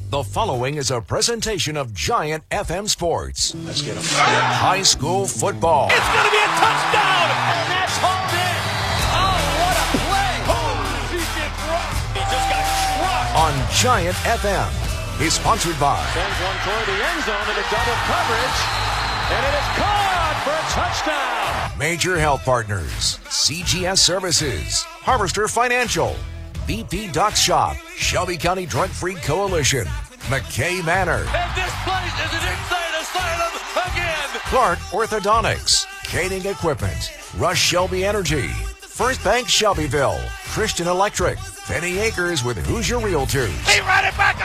The following is a presentation of Giant FM Sports. Let's get him. High school football. It's going to be a touchdown, and that's hauled in. Oh, what a play. Holy he just got crushed. On Giant FM is sponsored by. Sends one toward the end zone in a double coverage, and it is caught for a touchdown. Major Health Partners, CGS Services, Harvester Financial, BP Duck Shop, Shelby County Drug-Free Coalition, McKay Manor, And this place is an inside asylum again. Clark Orthodontics, Caning Equipment, Rush Shelby Energy, First Bank Shelbyville, Christian Electric, Penny Acres with Hoosier Realtors. He ran it back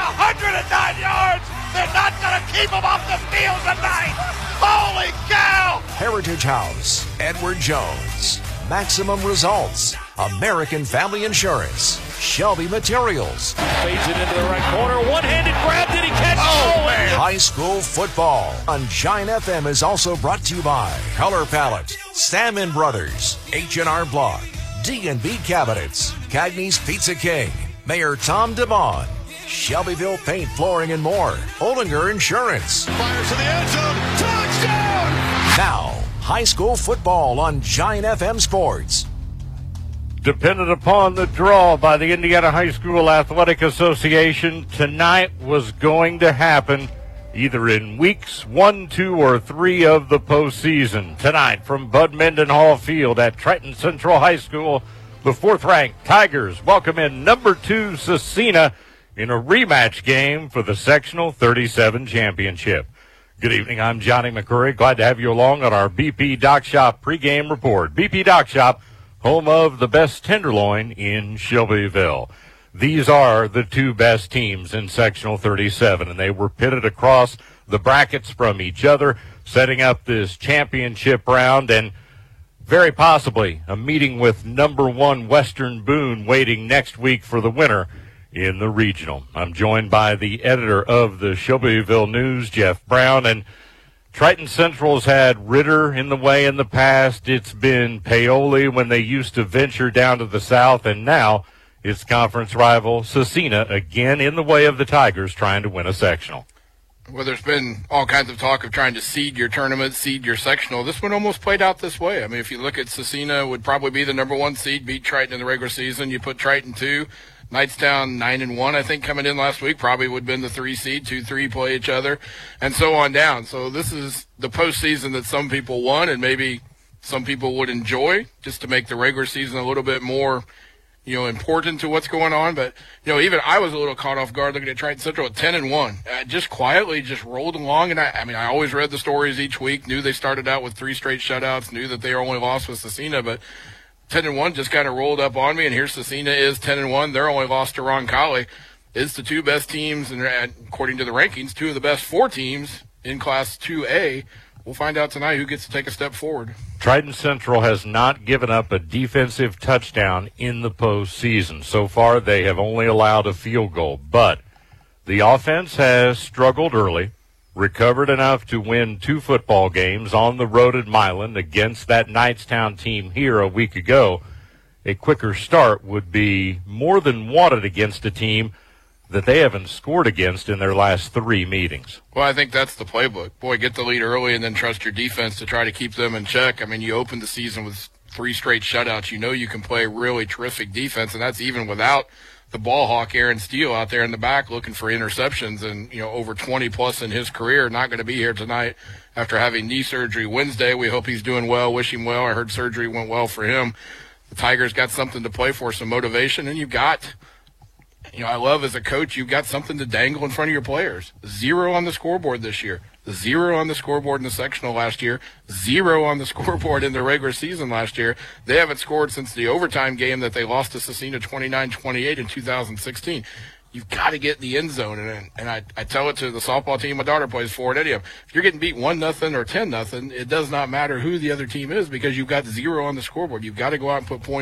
109 yards. They're not going to keep him off the field tonight. Holy cow! Heritage House, Edward Jones, Maximum Results, American Family Insurance, Shelby Materials. Fades it into the right corner. One-handed grab. Did he catch it? Oh, man. High school football on Giant FM is also brought to you by Color Palette, Salmon Brothers, H&R Block, D&B Cabinets, Cagney's Pizza King, Mayor Tom DeBon, Shelbyville Paint, Flooring, and more. Olinger Insurance. Fires to the end zone. Touchdown! Now, high school football on Giant FM Sports. Dependent upon the draw by the Indiana High School Athletic Association, tonight was going to happen either in weeks 1, 2, or 3 of the postseason. Tonight from Bud Mendenhall Field at Triton Central High School, the 4th-ranked Tigers welcome in number 2 Cecina in a rematch game for the Sectional 37 Championship. Good evening, I'm Johnny McCurry. Glad to have you along on our BP Dock Shop pregame report. BP Dock Shop, home of the best tenderloin in Shelbyville. These are the 2 best teams in Sectional 37, and they were pitted across the brackets from each other, setting up this championship round, and very possibly a meeting with number 1 Western Boone waiting next week for the winner in the regional. I'm joined by the editor of the Shelbyville News, Jeff Brown, and Triton Central's had Ritter in the way in the past. It's been Paoli when they used to venture down to the south, and now it's conference rival Cecina again in the way of the Tigers trying to win a sectional. Well, there's been all kinds of talk of trying to seed your tournament, seed your sectional. This one almost played out this way. I mean, if you look at Cecina, would probably be the number 1 seed, beat Triton in the regular season. You put Triton 2. Knightstown 9-1, I think, coming in last week, probably would have been the 3 seed, 2-3 play each other, and so on down. So this is the postseason that some people want and maybe some people would enjoy, just to make the regular season a little bit more, important to what's going on. But, even I was a little caught off guard looking at Triton Central at 10-1. Just quietly just rolled along, and I always read the stories each week, knew they started out with 3 straight shutouts, knew that they only lost with Cecina, but 10-1 just kind of rolled up on me, and here Cecina is 10-1. Their only loss to Roncalli. Is the 2 best teams, and according to the rankings, 2 of the best 4 teams in Class 2A. We'll find out tonight who gets to take a step forward. Triton Central has not given up a defensive touchdown in the postseason. So far, they have only allowed a field goal, but the offense has struggled early, recovered enough to win 2 football games on the road at Milan against that Knightstown team here a week ago. A quicker start would be more than wanted against a team that they haven't scored against in their last 3 meetings. Well, I think that's the playbook. Boy, get the lead early and then trust your defense to try to keep them in check. I mean, you opened the season with 3 straight shutouts. You know you can play really terrific defense, and that's even without the ball hawk Aaron Steele out there in the back looking for interceptions, and over 20 plus in his career. Not going to be here tonight after having knee surgery Wednesday. We hope he's doing well, wish him well. I heard surgery went well for him. The Tigers got something to play for, some motivation, and you've got, I love as a coach, you've got something to dangle in front of your players. 0 on the scoreboard this year. 0 on the scoreboard in the sectional last year, 0 on the scoreboard in the regular season last year. They haven't scored since the overtime game that they lost to Cecina 29-28 in 2016. You've got to get in the end zone, and I tell it to the softball team my daughter plays for at Idiom. If you're getting beat 1-0 or 10-0, it does not matter who the other team is because you've got 0 on the scoreboard. You've got to go out and put points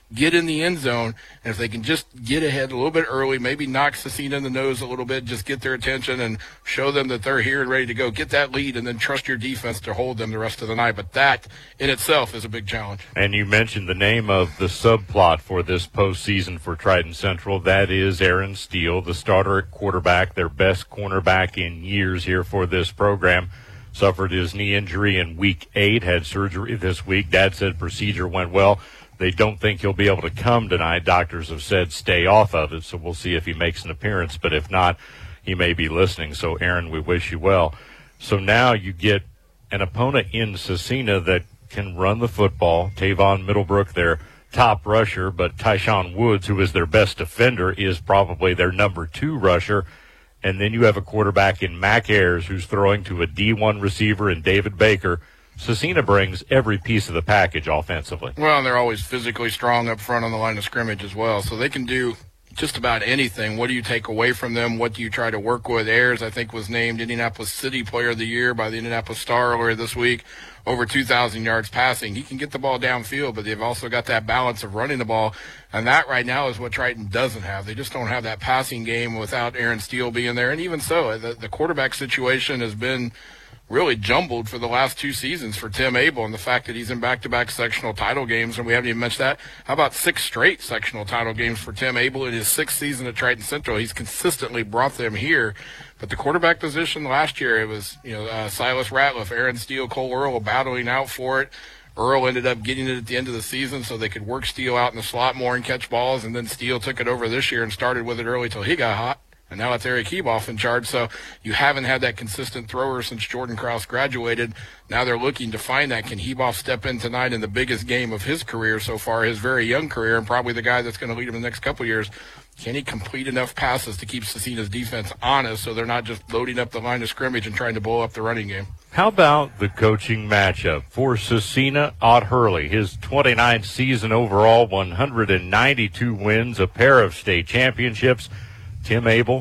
get in the end zone, and if they can just get ahead a little bit early, maybe knock Cecina in the nose a little bit, just get their attention and show them that they're here and ready to go, get that lead, and then trust your defense to hold them the rest of the night. But that in itself is a big challenge. And you mentioned the name of the subplot for this postseason for Triton Central. That is Aaron Steele, the starter at quarterback, their best cornerback in years here for this program. Suffered his knee injury in week 8, had surgery this week. Dad said procedure went well. They don't think he'll be able to come tonight. Doctors have said stay off of it, so we'll see if he makes an appearance. But if not, he may be listening. So, Aaron, we wish you well. So now you get an opponent in Cecina that can run the football. Tavon Middlebrook, their top rusher, but Tyshawn Woods, who is their best defender, is probably their number 2 rusher. And then you have a quarterback in Mac Ayers who's throwing to a D1 receiver in David Baker. Cecina brings every piece of the package offensively. Well, and they're always physically strong up front on the line of scrimmage as well, so they can do just about anything. What do you take away from them? What do you try to work with? Ayers, I think, was named Indianapolis City Player of the Year by the Indianapolis Star earlier this week. Over 2,000 yards passing. He can get the ball downfield, but they've also got that balance of running the ball, and that right now is what Triton doesn't have. They just don't have that passing game without Aaron Steele being there, and even so, the quarterback situation has been really jumbled for the last 2 seasons for Tim Abel, and the fact that he's in back-to-back sectional title games, and we haven't even mentioned that. How about 6 straight sectional title games for Tim Abel in his 6th season at Triton Central? He's consistently brought them here. But the quarterback position last year, it was Silas Ratliff, Aaron Steele, Cole Earl battling out for it. Earl ended up getting it at the end of the season so they could work Steele out in the slot more and catch balls, and then Steele took it over this year and started with it early till he got hot. And now it's Eric Heboff in charge, so you haven't had that consistent thrower since Jordan Krause graduated. Now they're looking to find that. Can Heboff step in tonight in the biggest game of his career so far, his very young career, and probably the guy that's going to lead him in the next couple of years? Can he complete enough passes to keep Cecina's defense honest so they're not just loading up the line of scrimmage and trying to blow up the running game? How about the coaching matchup for Cecina? Ott Hurley, his 29th season overall, 192 wins, a pair of state championships. Tim Abel,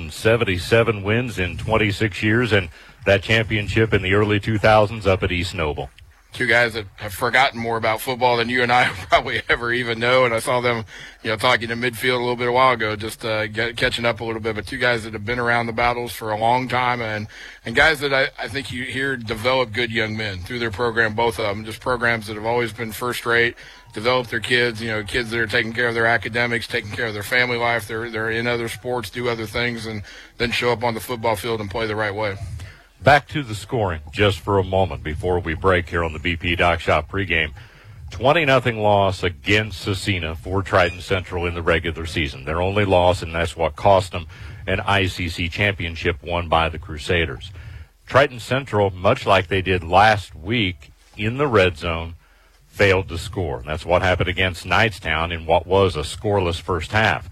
177 wins in 26 years, and that championship in the early 2000s up at East Noble. 2 guys that have forgotten more about football than you and I probably ever even know, and I saw them, talking in midfield a little bit a while ago, just catching up a little bit. But 2 guys that have been around the battles for a long time, and guys that I think you hear develop good young men through their program, both of them, just programs that have always been first rate. Develop their kids, kids that are taking care of their academics, taking care of their family life. They're in other sports, do other things, and then show up on the football field and play the right way. Back to the scoring just for a moment before we break here on the BP Doc Shop pregame. 20-0 loss against Cecina for Triton Central in the regular season. Their only loss, and that's what cost them an ICC championship won by the Crusaders. Triton Central, much like they did last week in the red zone, failed to score. That's what happened against Knightstown in what was a scoreless first half.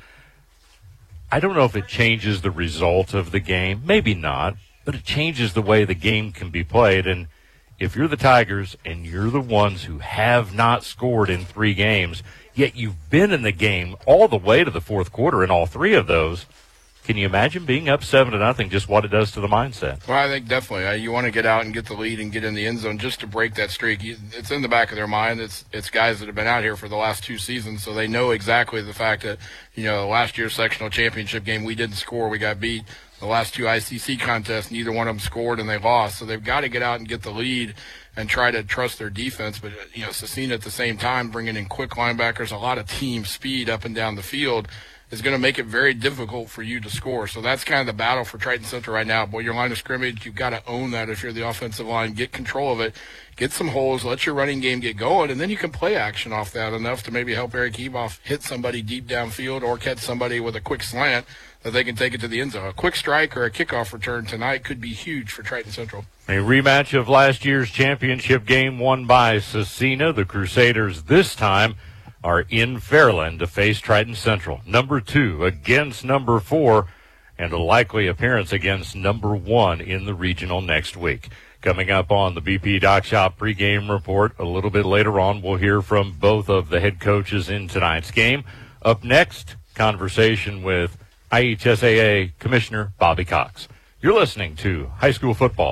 I don't know if it changes the result of the game. Maybe not, but it changes the way the game can be played. And if you're the Tigers and you're the ones who have not scored in 3 games, yet you've been in the game all the way to the 4th quarter in all 3 of those, can you imagine being up 7-0, just what it does to the mindset? Well, I think definitely. You want to get out and get the lead and get in the end zone just to break that streak. It's in the back of their mind. It's guys that have been out here for the last 2 seasons, so they know exactly the fact that, last year's sectional championship game, we didn't score. We got beat. The last 2 ICC contests, neither one of them scored, and they lost. So they've got to get out and get the lead and try to trust their defense. But, Cecina at the same time, bringing in quick linebackers, a lot of team speed up and down the field, is going to make it very difficult for you to score. So that's kind of the battle for Triton Central right now. Boy, your line of scrimmage, you've got to own that if you're the offensive line. Get control of it. Get some holes. Let your running game get going, and then you can play action off that enough to maybe help Eric Heboff hit somebody deep downfield or catch somebody with a quick slant that they can take it to the end zone. A quick strike or a kickoff return tonight could be huge for Triton Central. A rematch of last year's championship game won by Cecina. The Crusaders this time are in Fairland to face Triton Central. Number 2 against number 4, and a likely appearance against number 1 in the regional next week. Coming up on the BP Doc Shop pregame report a little bit later on, we'll hear from both of the head coaches in tonight's game. Up next, conversation with IHSAA Commissioner Bobby Cox. You're listening to High School Football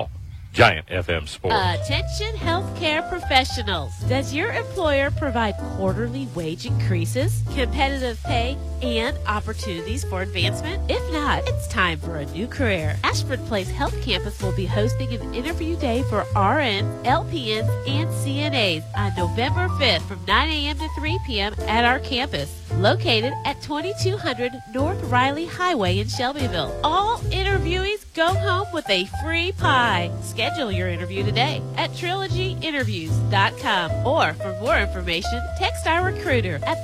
Giant FM Sports. Attention healthcare professionals. Does your employer provide quarterly wage increases, competitive pay, and opportunities for advancement? If not, it's time for a new career. Ashford Place Health Campus will be hosting an interview day for RNs, LPNs, and CNAs on November 5th from 9 a.m. to 3 p.m. at our campus, located at 2200 North Riley Highway in Shelbyville. All interviewees go home with a free pie. Schedule your interview today at trilogyinterviews.com, or for more information, text our recruiter at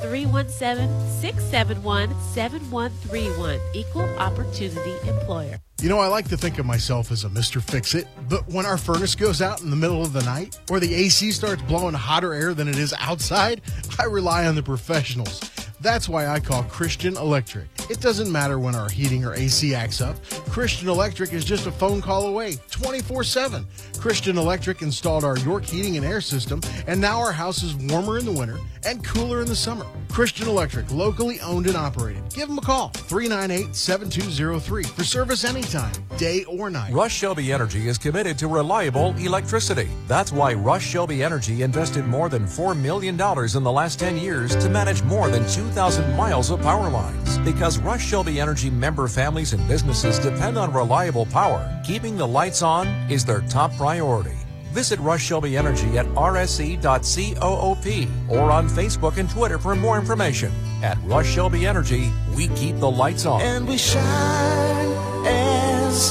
317-671-7131. Equal Opportunity Employer. You know, I like to think of myself as a Mr. Fix-It, but when our furnace goes out in the middle of the night, or the AC starts blowing hotter air than it is outside, I rely on the professionals. That's why I call Christian Electric. It doesn't matter when our heating or AC acts up. Christian Electric is just a phone call away, 24/7. Christian Electric installed our York heating and air system, and now our house is warmer in the winter and cooler in the summer. Christian Electric, locally owned and operated. Give them a call, 398-7203, for service anytime, day or night. Rush Shelby Energy is committed to reliable electricity. That's why Rush Shelby Energy invested more than $4 million in the last 10 years to manage more than 2,000 miles of power lines. Because Rush Shelby Energy member families and businesses depend on reliable power, keeping the lights on is their top priority. Visit Rush Shelby Energy at rsc.coop or on Facebook and Twitter for more information. At Rush Shelby Energy, we keep the lights on. And we shine as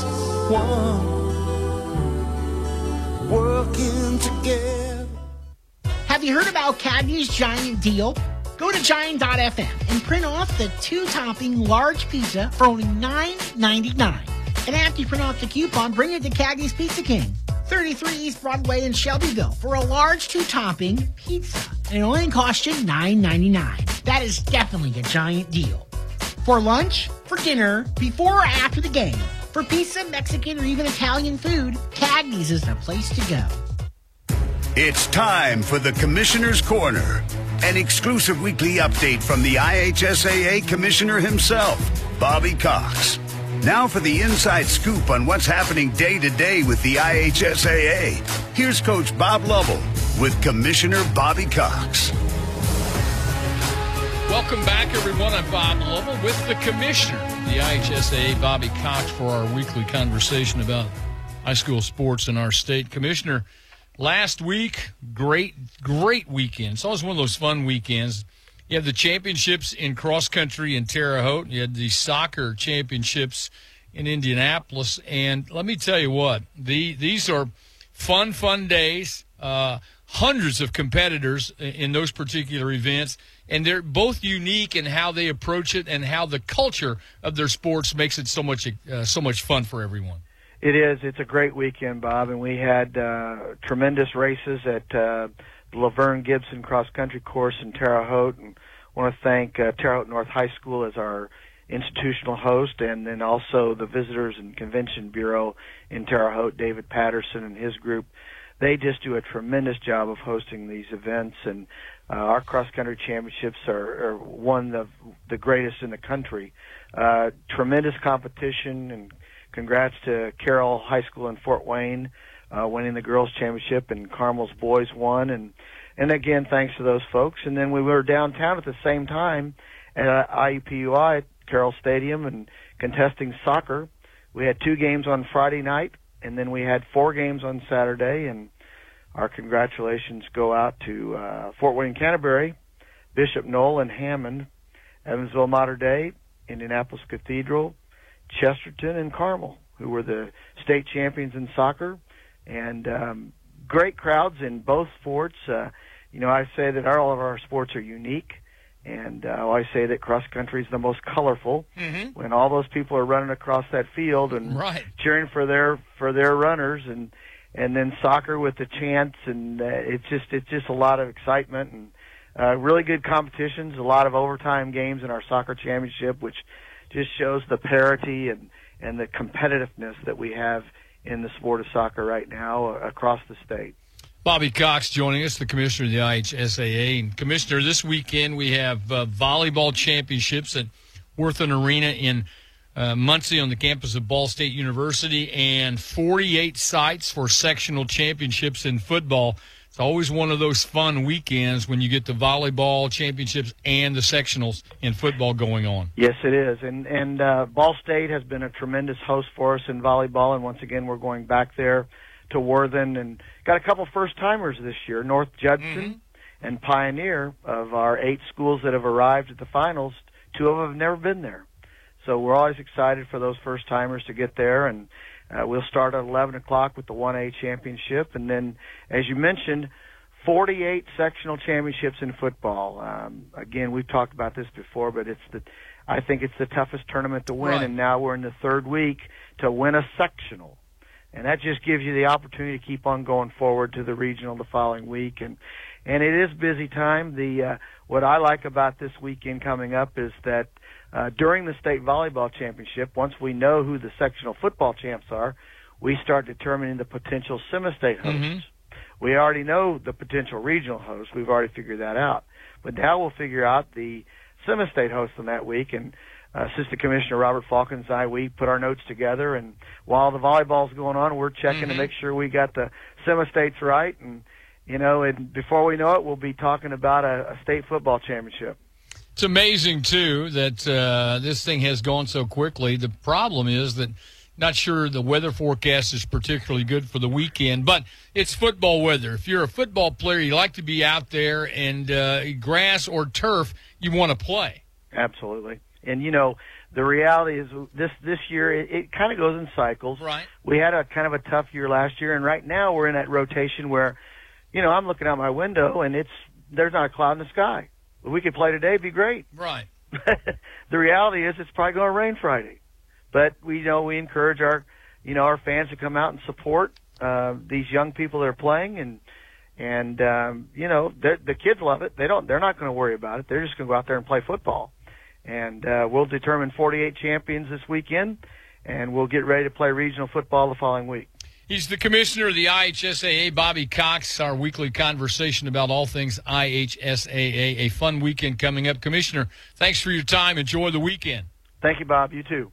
one, working together. Have you heard about Cagney's Giant Deal? Go to giant.fm and print off the 2-topping large pizza for only $9.99. And after you print off the coupon, bring it to Cagney's Pizza King, 33 East Broadway in Shelbyville, for a large 2-topping pizza. And it only costs you $9.99. That is definitely a giant deal. For lunch, for dinner, before or after the game, for pizza, Mexican, or even Italian food, Cagney's is the place to go. It's time for the Commissioner's Corner, an exclusive weekly update from the IHSAA Commissioner himself, Bobby Cox. Now for the inside scoop on what's happening day to day with the IHSAA. Here's Coach Bob Lovell with Commissioner Bobby Cox. Welcome back, everyone. I'm Bob Lovell with the Commissioner of the IHSAA, Bobby Cox, for our weekly conversation about high school sports in our state. Commissioner, last week, great weekend. It's always one of those fun weekends. You have the championships in cross country in Terre Haute. You had the soccer championships in Indianapolis. And let me tell you what, these are fun days. Hundreds of competitors in those particular events. And they're both unique in how they approach it and how the culture of their sports makes it so much fun for everyone. It is. It's a great weekend, Bob, and we had tremendous races at the Laverne Gibson Cross Country Course in Terre Haute, and I want to thank Terre Haute North High School as our institutional host, and then also the Visitors and Convention Bureau in Terre Haute, David Patterson and his group. They just do a tremendous job of hosting these events, and our cross-country championships are one of the greatest in the country. Tremendous competition, and congrats to Carroll High School in Fort Wayne winning the girls' championship, and Carmel's boys won. And again, thanks to those folks. And then we were downtown at the same time at IUPUI at Carroll Stadium and contesting soccer. We had 2 games on Friday night, and then we had 4 games on Saturday, and our congratulations go out to Fort Wayne Canterbury, Bishop Knoll and Hammond, Evansville Mater Dei, Indianapolis Cathedral, Chesterton, and Carmel, who were the state champions in soccer. And great crowds in both sports. I say that all of our sports are unique, and I say that cross-country is the most colorful. Mm-hmm. When all those people are running across that field and cheering for their runners, and then soccer with the chants, and it's just a lot of excitement and really good competitions, a lot of overtime games in our soccer championship, which just shows the parity and the competitiveness that we have in the sport of soccer right now across the state. Bobby Cox joining us, the commissioner of the IHSAA. And Commissioner, this weekend we have volleyball championships at Worthen Arena in Muncie on the campus of Ball State University, and 48 sites for sectional championships in football. It's always one of those fun weekends when you get the volleyball championships and the sectionals in football going on. Yes, it is. And Ball State has been a tremendous host for us in volleyball, and once again we're going back there to Worthen and got a couple first-timers this year, North Judson and Pioneer. Of our 8 schools that have arrived at the finals, 2 of them have never been there. So we're always excited for those first-timers to get there, and we'll start at 11 o'clock with the 1A championship. And then, as you mentioned, 48 sectional championships in football. Again, we've talked about this before, but I think it's the toughest tournament to win, right. And now we're in the 3rd week to win a sectional. And that just gives you the opportunity to keep on going forward to the regional the following week. And it is busy time. What I like about this weekend coming up is that during the state volleyball championship, once we know who the sectional football champs are, we start determining the potential semi-state hosts. We already know the potential regional hosts. We've already figured that out. But now we'll figure out the semi-state hosts in that week. And Assistant Commissioner Robert Falkins and I, we put our notes together. And while the volleyball's going on, we're checking to make sure we got the semi-states right. And, and before we know it, we'll be talking about a state football championship. It's amazing, too, that this thing has gone so quickly. The problem is that not sure the weather forecast is particularly good for the weekend, but it's football weather. If you're a football player, you like to be out there, and grass or turf, you want to play. Absolutely. And, the reality is this year, it kind of goes in cycles. Right. We had a kind of a tough year last year, and right now we're in that rotation where, I'm looking out my window, and there's not a cloud in the sky. If we could play today, it'd be great. Right. The reality is it's probably going to rain Friday. But we encourage our fans to come out and support these young people that are playing, and the kids love it. They're not going to worry about it. They're just going to go out there and play football. And we'll determine 48 champions this weekend, and we'll get ready to play regional football the following week. He's the commissioner of the IHSAA, Bobby Cox. Our weekly conversation about all things IHSAA. A fun weekend coming up. Commissioner, thanks for your time. Enjoy the weekend. Thank you, Bob. You too.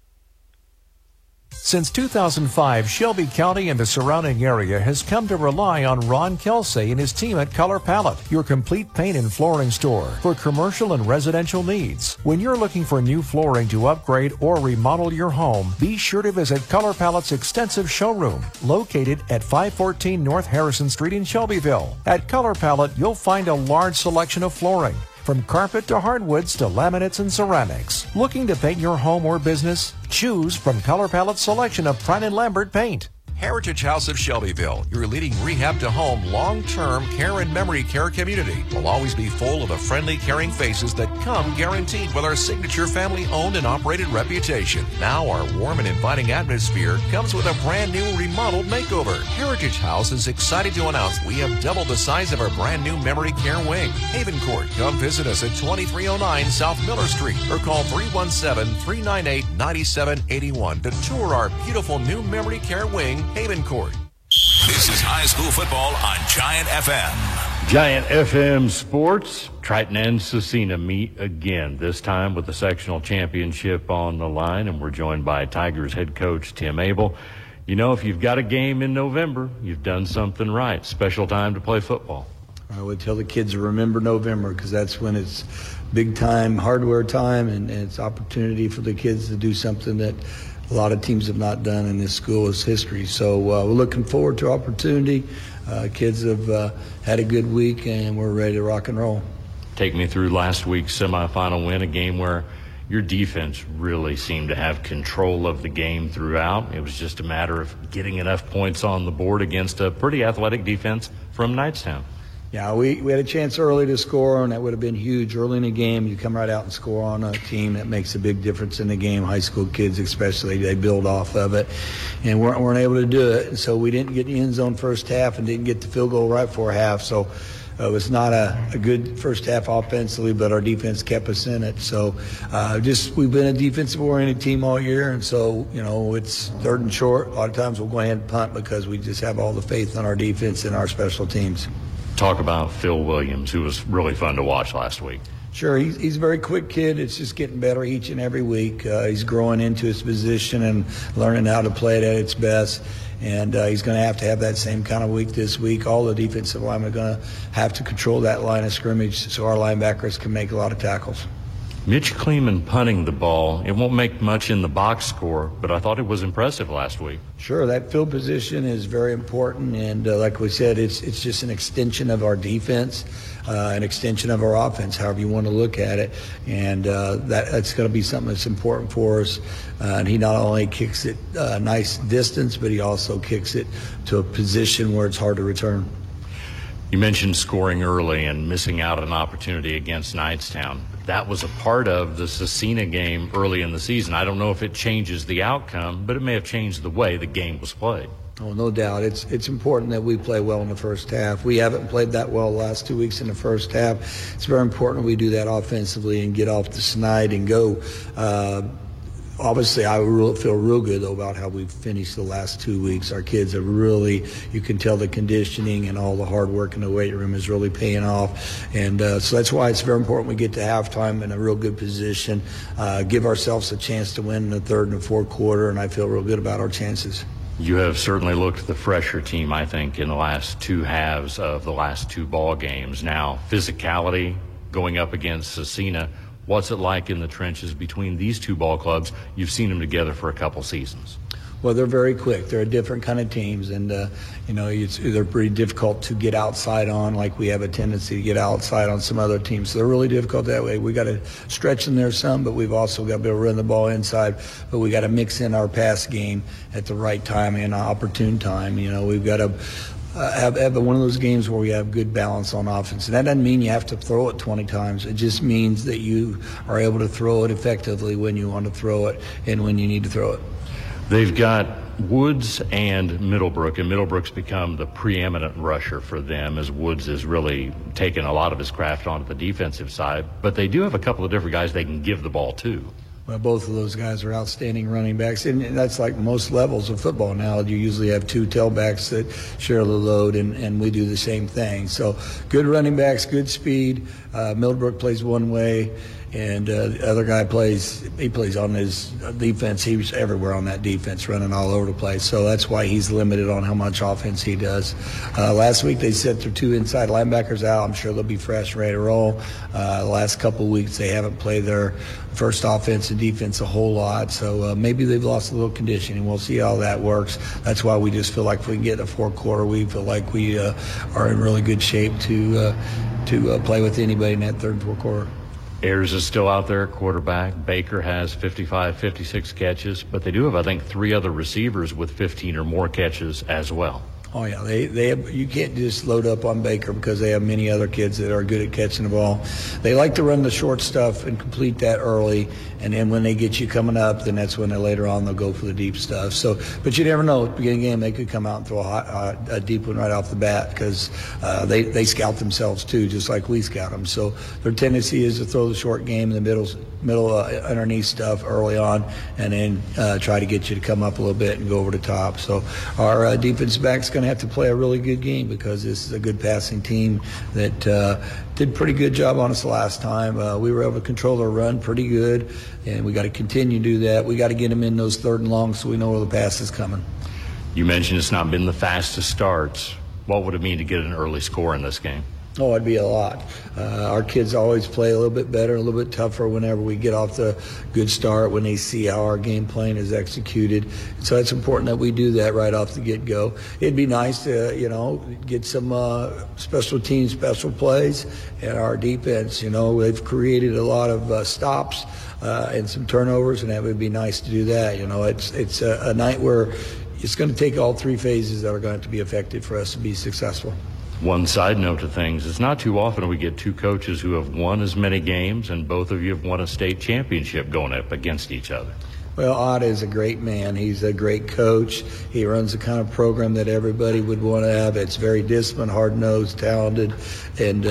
Since 2005, Shelby County and the surrounding area has come to rely on Ron Kelsey and his team at Color Palette, your complete paint and flooring store for commercial and residential needs. When you're looking for new flooring to upgrade or remodel your home, be sure to visit Color Palette's extensive showroom located at 514 North Harrison Street in Shelbyville. At Color Palette, you'll find a large selection of flooring, from carpet to hardwoods to laminates and ceramics. Looking to paint your home or business? Choose from Color Palette's selection of Prine and Lambert paint. Heritage House of Shelbyville, your leading rehab-to-home long-term care and memory care community, will always be full of the friendly, caring faces that come guaranteed with our signature family-owned and operated reputation. Now our warm and inviting atmosphere comes with a brand-new remodeled makeover. Heritage House is excited to announce we have doubled the size of our brand-new memory care wing. Haven Court, come visit us at 2309 South Miller Street or call 317-398-9781 to tour our beautiful new memory care wing, Haven Court. This is high school football on Giant FM. Giant FM Sports. Triton and Cecina meet again, this time with the sectional championship on the line, and we're joined by Tigers head coach Tim Abel. If you've got a game in November, you've done something right. Special time to play football. I would tell the kids to remember November, because that's when it's big time, hardware time, and it's opportunity for the kids to do something that a lot of teams have not done in this school's history. So we're looking forward to opportunity. Kids have had a good week, and we're ready to rock and roll. Take me through last week's semifinal win, a game where your defense really seemed to have control of the game throughout. It was just a matter of getting enough points on the board against a pretty athletic defense from Knightstown. Yeah, we had a chance early to score, and that would have been huge. Early in the game, you come right out and score on a team. That makes a big difference in the game. High school kids especially, they build off of it, and weren't able to do it. So we didn't get the end zone first half and didn't get the field goal right before half. So it was not a good first half offensively, but our defense kept us in it. So we've been a defensive-oriented team all year, and so, it's third and short. A lot of times we'll go ahead and punt because we just have all the faith in our defense and our special teams. Talk about Phil Williams, who was really fun to watch last week. Sure, he's a very quick kid. It's just getting better each and every week. He's growing into his position and learning how to play it at its best. And he's going to have that same kind of week this week. All the defensive linemen are going to have to control that line of scrimmage so our linebackers can make a lot of tackles. Mitch Kleeman punting the ball. It won't make much in the box score, but I thought it was impressive last week. Sure, that field position is very important, and like we said, it's just an extension of our defense, an extension of our offense, however you want to look at it, and that's going to be something that's important for us. And he not only kicks it a nice distance, but he also kicks it to a position where it's hard to return. You mentioned scoring early and missing out on an opportunity against Knightstown. That was a part of the Cecina game early in the season. I don't know if it changes the outcome, but it may have changed the way the game was played. Oh, no doubt. It's important that we play well in the first half. We haven't played that well the last 2 weeks in the first half. It's very important we do that offensively and get off the snide and go. Obviously, I feel real good, though, about how we've finished the last 2 weeks. Our kids are really, you can tell the conditioning and all the hard work in the weight room is really paying off. And so that's why it's very important we get to halftime in a real good position, give ourselves a chance to win in the third and the fourth quarter, and I feel real good about our chances. You have certainly looked at the fresher team, I think, in the last two halves of the last two ball games. Now, physicality going up against Cecina. What's it like in the trenches between these two ball clubs? You've seen them together for a couple seasons. Well, they're very quick. They're a different kind of teams, and they're pretty difficult to get outside on, like we have a tendency to get outside on some other teams. So they're really difficult that way. We got to stretch them there some, but we've also got to be able to run the ball inside. But we got to mix in our pass game at the right time and opportune time. We've got to have one of those games where we have good balance on offense. And that doesn't mean you have to throw it 20 times. It just means that you are able to throw it effectively when you want to throw it and when you need to throw it. They've got Woods and Middlebrook, and Middlebrook's become the preeminent rusher for them as Woods has really taken a lot of his craft onto the defensive side. But they do have a couple of different guys they can give the ball to. Well, both of those guys are outstanding running backs, and that's like most levels of football now. You usually have two tailbacks that share the load, and we do the same thing. So good running backs, good speed. Middlebrook plays one way, and the other guy plays on his defense. He's everywhere on that defense, running all over the place. So that's why he's limited on how much offense he does. Last week they set their two inside linebackers out. I'm sure they'll be fresh, ready to roll. The last couple of weeks they haven't played their first offense and defense a whole lot. So maybe they've lost a little conditioning. We'll see how that works. That's why we just feel like if we can get in the fourth quarter, we feel like we are in really good shape to play with anybody in that third and fourth quarter. Ayers is still out there at quarterback. Baker has 55, 56 catches, but they do have, I think, three other receivers with 15 or more catches as well. Oh, yeah. They have, you can't just load up on Baker because they have many other kids that are good at catching the ball. They like to run the short stuff and complete that early, and then when they get you coming up, then that's when later on they'll go for the deep stuff. So, but you never know. At the beginning of the game, they could come out and throw a deep one right off the bat because they scout themselves too, just like we scout them. So their tendency is to throw the short game in the middle underneath stuff early on, and then try to get you to come up a little bit and go over the top. So our defensive back's going to have to play a really good game because this is a good passing team that did a pretty good job on us last time. We were able to control their run pretty good, and we got to continue to do that. We got to get them in those third and longs so we know where the pass is coming. You mentioned it's not been the fastest starts. What would it mean to get an early score in this game? Oh, it'd be a lot. Our kids always play a little bit better, a little bit tougher whenever we get off the good start, when they see how our game plan is executed. So it's important that we do that right off the get-go. It'd be nice to, get some special teams, special plays, and our defense. They've created a lot of stops and some turnovers, and that would be nice to do that. It's a night where it's going to take all three phases that are going to have to be effective for us to be successful. One side note to things, it's not too often we get two coaches who have won as many games, and both of you have won a state championship going up against each other. Well, Otta is a great man. He's a great coach. He runs the kind of program that everybody would want to have. It's very disciplined, hard-nosed, talented, and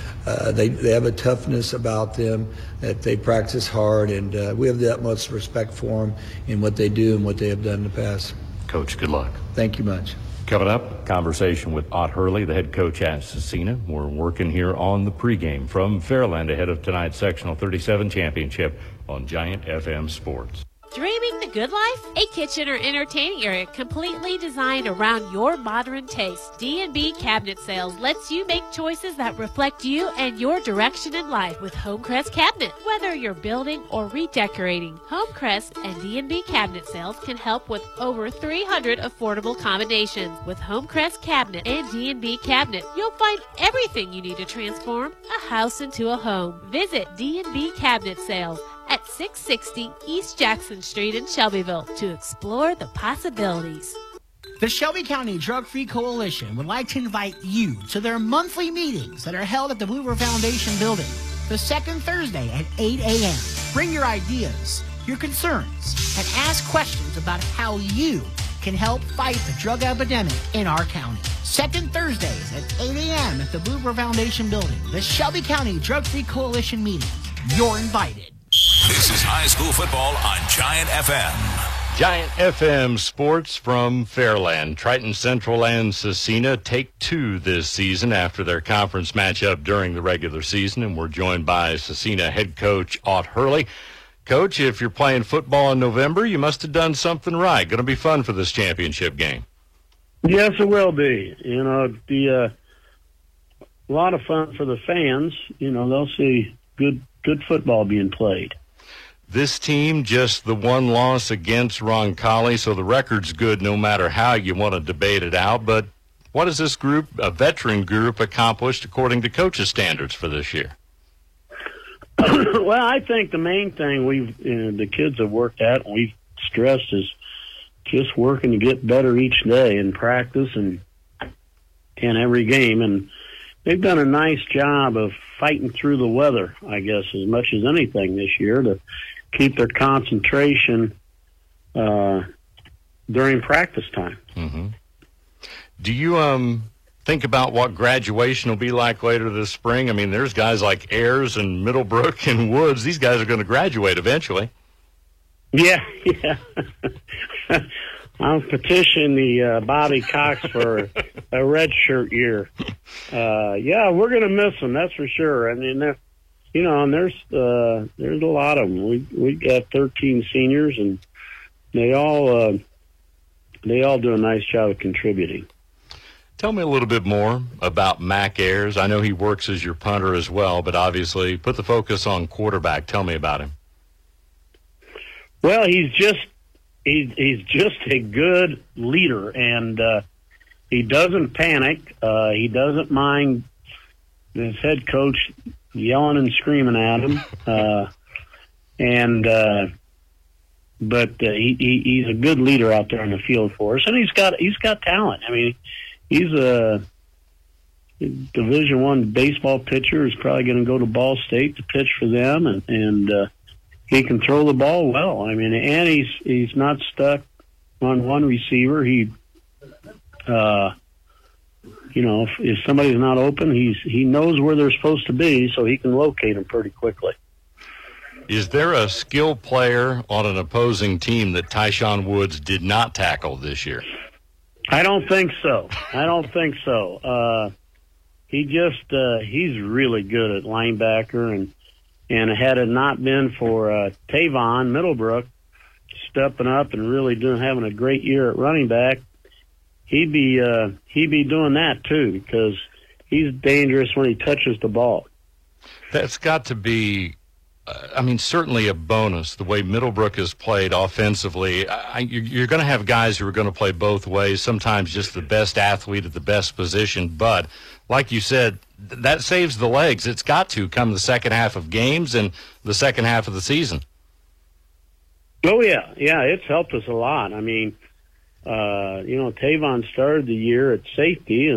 they have a toughness about them that they practice hard, and we have that much respect for them in what they do and what they have done in the past. Coach, good luck. Thank you much. Coming up, conversation with Ott Hurley, the head coach at Scecina. We're working here on the pregame from Fairland ahead of tonight's Sectional 37 Championship on Giant FM Sports. Dreaming the good life? A kitchen or entertaining area completely designed around your modern taste. D&B Cabinet Sales lets you make choices that reflect you and your direction in life with Homecrest Cabinet. Whether you're building or redecorating, Homecrest and D&B Cabinet Sales can help with over 300 affordable combinations. With Homecrest Cabinet and D&B Cabinet, you'll find everything you need to transform a house into a home. Visit D&B Cabinet Sales at 660 East Jackson Street in Shelbyville to explore the possibilities. The Shelby County Drug-Free Coalition would like to invite you to their monthly meetings that are held at the Blue River Foundation building the second Thursday at 8 a.m. Bring your ideas, your concerns, and ask questions about how you can help fight the drug epidemic in our county. Second Thursdays at 8 a.m. at the Blue River Foundation building, the Shelby County Drug-Free Coalition meetings. You're invited. This is high school football on Giant FM. Giant FM Sports from Fairland. Triton Central and Scecina take two this season after their conference matchup during the regular season, and we're joined by Scecina head coach Ott Hurley. Coach, if you're playing football in November, you must have done something right. Going to be fun for this championship game. Yes, it will be. You know, it'll be a lot of fun for the fans. You know, they'll see good football being played. This team, just the one loss against Roncalli, so the record's good no matter how you want to debate it out. But what has this group, a veteran group, accomplished according to coaches' standards for this year? Well, I think the main thing the kids have worked at and we've stressed is just working to get better each day in practice and every game. And they've done a nice job of fighting through the weather, I guess, as much as anything this year to keep their concentration during practice time. Mm-hmm. Do you think about what graduation will be like later this spring? I mean, there's guys like Ayers and Middlebrook and Woods. These guys are going to graduate eventually. Yeah. I'll petition the Bobby Cox for a red shirt year. Yeah, we're going to miss them, that's for sure. I mean, and there's a lot of them. We got 13 seniors, and they all do a nice job of contributing. Tell me a little bit more about Mac Ayers. I know he works as your punter as well, but obviously put the focus on quarterback. Tell me about him. Well, he's just a good leader, and he doesn't panic. He doesn't mind his head coach yelling and screaming at him. But he's a good leader out there on the field for us, and he's got talent. I mean, he's a Division I baseball pitcher. He's probably going to go to Ball State to pitch for them, and he can throw the ball well. I mean, and he's not stuck on one receiver. He, if somebody's not open, he knows where they're supposed to be, so he can locate them pretty quickly. Is there a skill player on an opposing team that Tyshawn Woods did not tackle this year? I don't think so. He's really good at linebacker, and had it not been for Tavon Middlebrook stepping up and really having a great year at running back, he'd be doing that too, because he's dangerous when he touches the ball. That's got to be, certainly a bonus, the way Middlebrook has played offensively. You're going to have guys who are going to play both ways, sometimes just the best athlete at the best position. But like you said, that saves the legs. It's got to come the second half of games and the second half of the season. Oh, yeah. Yeah, it's helped us a lot. I mean, Tavon started the year at safety,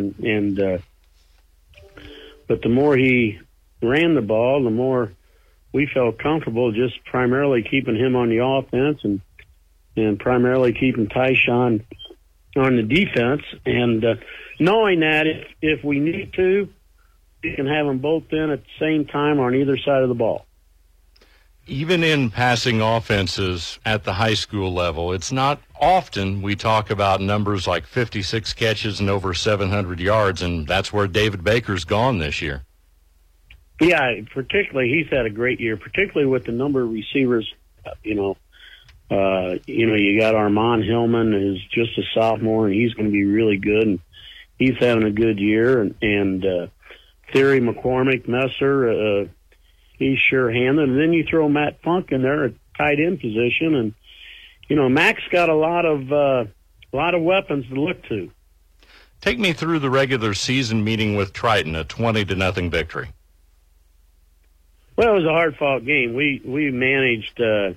but the more he ran the ball, the more we felt comfortable just primarily keeping him on the offense and primarily keeping Tyshawn on the defense, and knowing that if we need to, we can have them both in at the same time on either side of the ball. Even in passing offenses at the high school level, it's not often we talk about numbers like 56 catches and over 700 yards, and that's where David Baker's gone this year. Yeah, particularly he's had a great year, particularly with the number of receivers. You got Armand Hillman, who's just a sophomore, and he's going to be really good, and he's having a good year. And Theory, McCormick, Messer, he's sure-handed. And then you throw Matt Funk in there at tight end position, and Mac's got a lot of weapons to look to. Take me through the regular season meeting with Triton, a 20-0 victory. Well, it was a hard-fought game. We managed to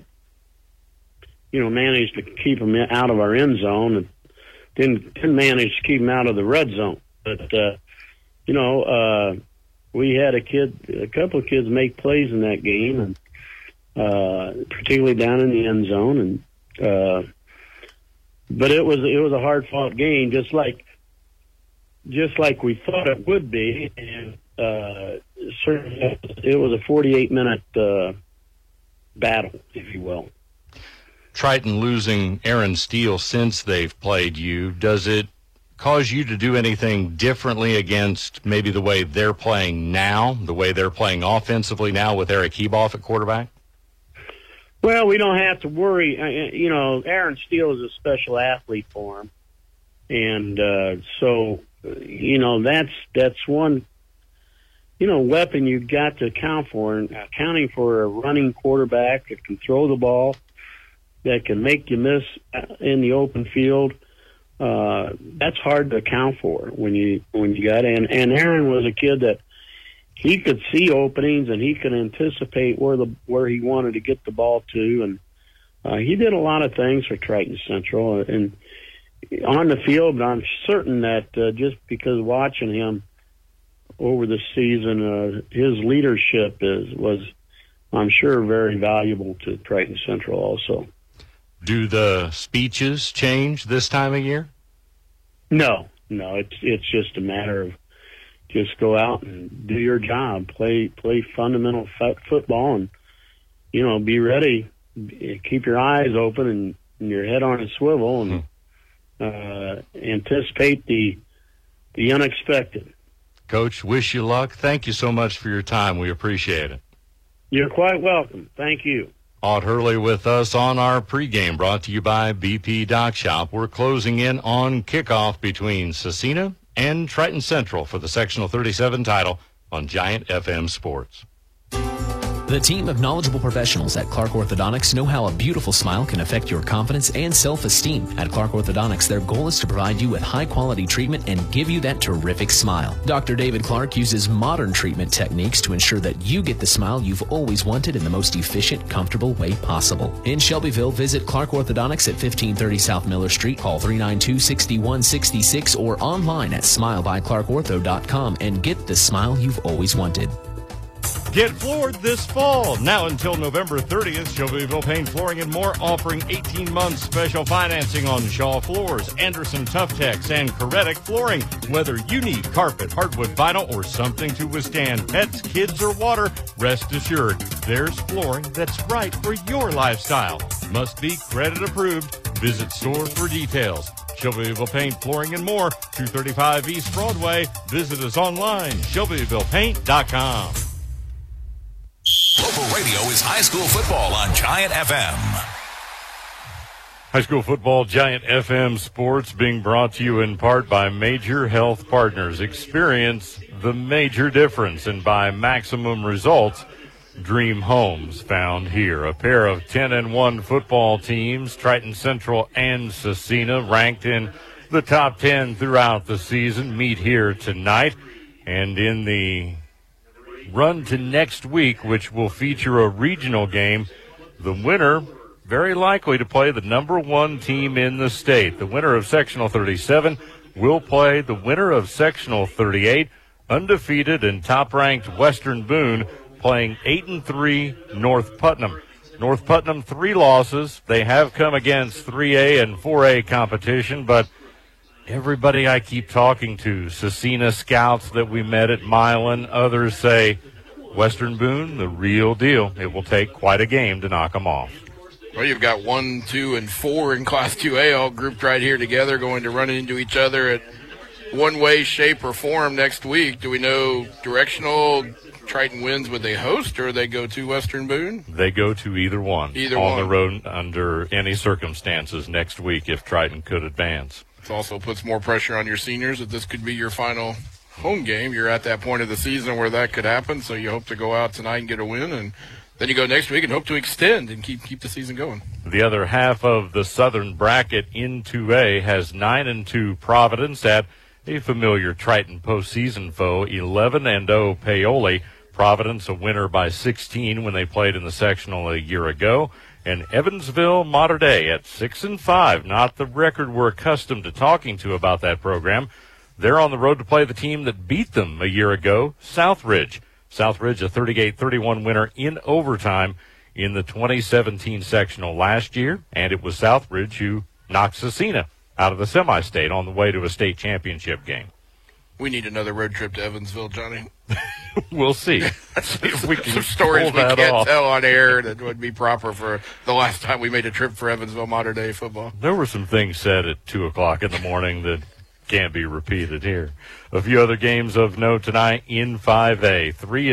keep them out of our end zone, and didn't manage to keep them out of the red zone. But we had a couple of kids make plays in that game, and particularly down in the end zone. And but it was a hard-fought game, just like we thought it would be, and certainly it was a 48-minute battle, if you will. Triton losing Aaron Steele since they've played you, does it cause you to do anything differently against maybe the way they're playing now, the way they're playing offensively now with Eric Heboff at quarterback? Well, we don't have to worry. Aaron Steele is a special athlete for him. And so that's one, weapon you've got to account for. And accounting for a running quarterback that can throw the ball, that can make you miss in the open field, that's hard to account for when you got in. And Aaron was a kid that he could see openings and he could anticipate where he wanted to get the ball to, and he did a lot of things for Triton Central and on the field. But I'm certain that just because watching him over the season, his leadership was, I'm sure, very valuable to Triton Central also. Do the speeches change this time of year? No, it's just a matter of just go out and do your job, play fundamental football, and be ready, keep your eyes open and your head on a swivel, and anticipate the unexpected. Coach, wish you luck. Thank you so much for your time. We appreciate it. You're quite welcome. Thank you. Aught Hurley with us on our pregame, brought to you by BP Dock Shop. We're closing in on kickoff between Scecina and Triton Central for the Sectional 37 title on Giant FM Sports. The team of knowledgeable professionals at Clark Orthodontics know how a beautiful smile can affect your confidence and self-esteem. At Clark Orthodontics, their goal is to provide you with high-quality treatment and give you that terrific smile. Dr. David Clark uses modern treatment techniques to ensure that you get the smile you've always wanted in the most efficient, comfortable way possible. In Shelbyville, visit Clark Orthodontics at 1530 South Miller Street. Call 392-6166 or online at smilebyclarkortho.com and get the smile you've always wanted. Get floored this fall. Now until November 30th, Shelbyville Paint Flooring and More offering 18 months special financing on Shaw Floors, Anderson Tough-Tex, and Coretic Flooring. Whether you need carpet, hardwood, vinyl, or something to withstand pets, kids, or water, rest assured there's flooring that's right for your lifestyle. Must be credit approved. Visit store for details. Shelbyville Paint Flooring and More, 235 East Broadway. Visit us online, shelbyvillepaint.com. Local radio is high school football on Giant FM. High school football, Giant FM Sports, being brought to you in part by Major Health Partners. Experience the major difference, and by Maximum Results, Dream Homes, found here. A pair of 10-1 football teams, Triton Central and Scecina, ranked in the top 10 throughout the season, meet here tonight. And in the run to next week, which will feature a regional game, the winner very likely to play the number one team in the state. The winner of Sectional 37 will play the winner of Sectional 38, undefeated and top-ranked Western Boone, playing 8-3 North Putnam. North Putnam, 3 losses. They have come against 3A and 4A competition, but everybody I keep talking to, Scecina scouts that we met at Milan, others say Western Boone, the real deal. It will take quite a game to knock them off. Well, you've got 1, 2, and 4 in Class 2A all grouped right here together, going to run into each other at one way, shape, or form next week. Do we know directional? Triton wins, would they host, or they go to Western Boone? They go to either one. On the road under any circumstances next week if Triton could advance. It also puts more pressure on your seniors that this could be your final home game. You're at that point of the season where that could happen, so you hope to go out tonight and get a win, and then you go next week and hope to extend and keep the season going. The other half of the Southern bracket in 2A has 9-2 Providence at a familiar Triton postseason foe, 11-0 Paoli. Providence a winner by 16 when they played in the sectional a year ago. And Evansville Mater Dei at 6-5, not the record we're accustomed to talking to about that program. They're on the road to play the team that beat them a year ago, Southridge. Southridge a 38-31 winner in overtime in the 2017 sectional last year. And it was Southridge who knocked Cecina out of the semi-state on the way to a state championship game. We need another road trip to Evansville, Johnny. We'll see. If we can some stories we can't off. tell on air that would be proper for the last time we made a trip for Evansville Mater Dei football. There were some things said at 2 o'clock in the morning that can't be repeated here. A few other games of note tonight in 5A.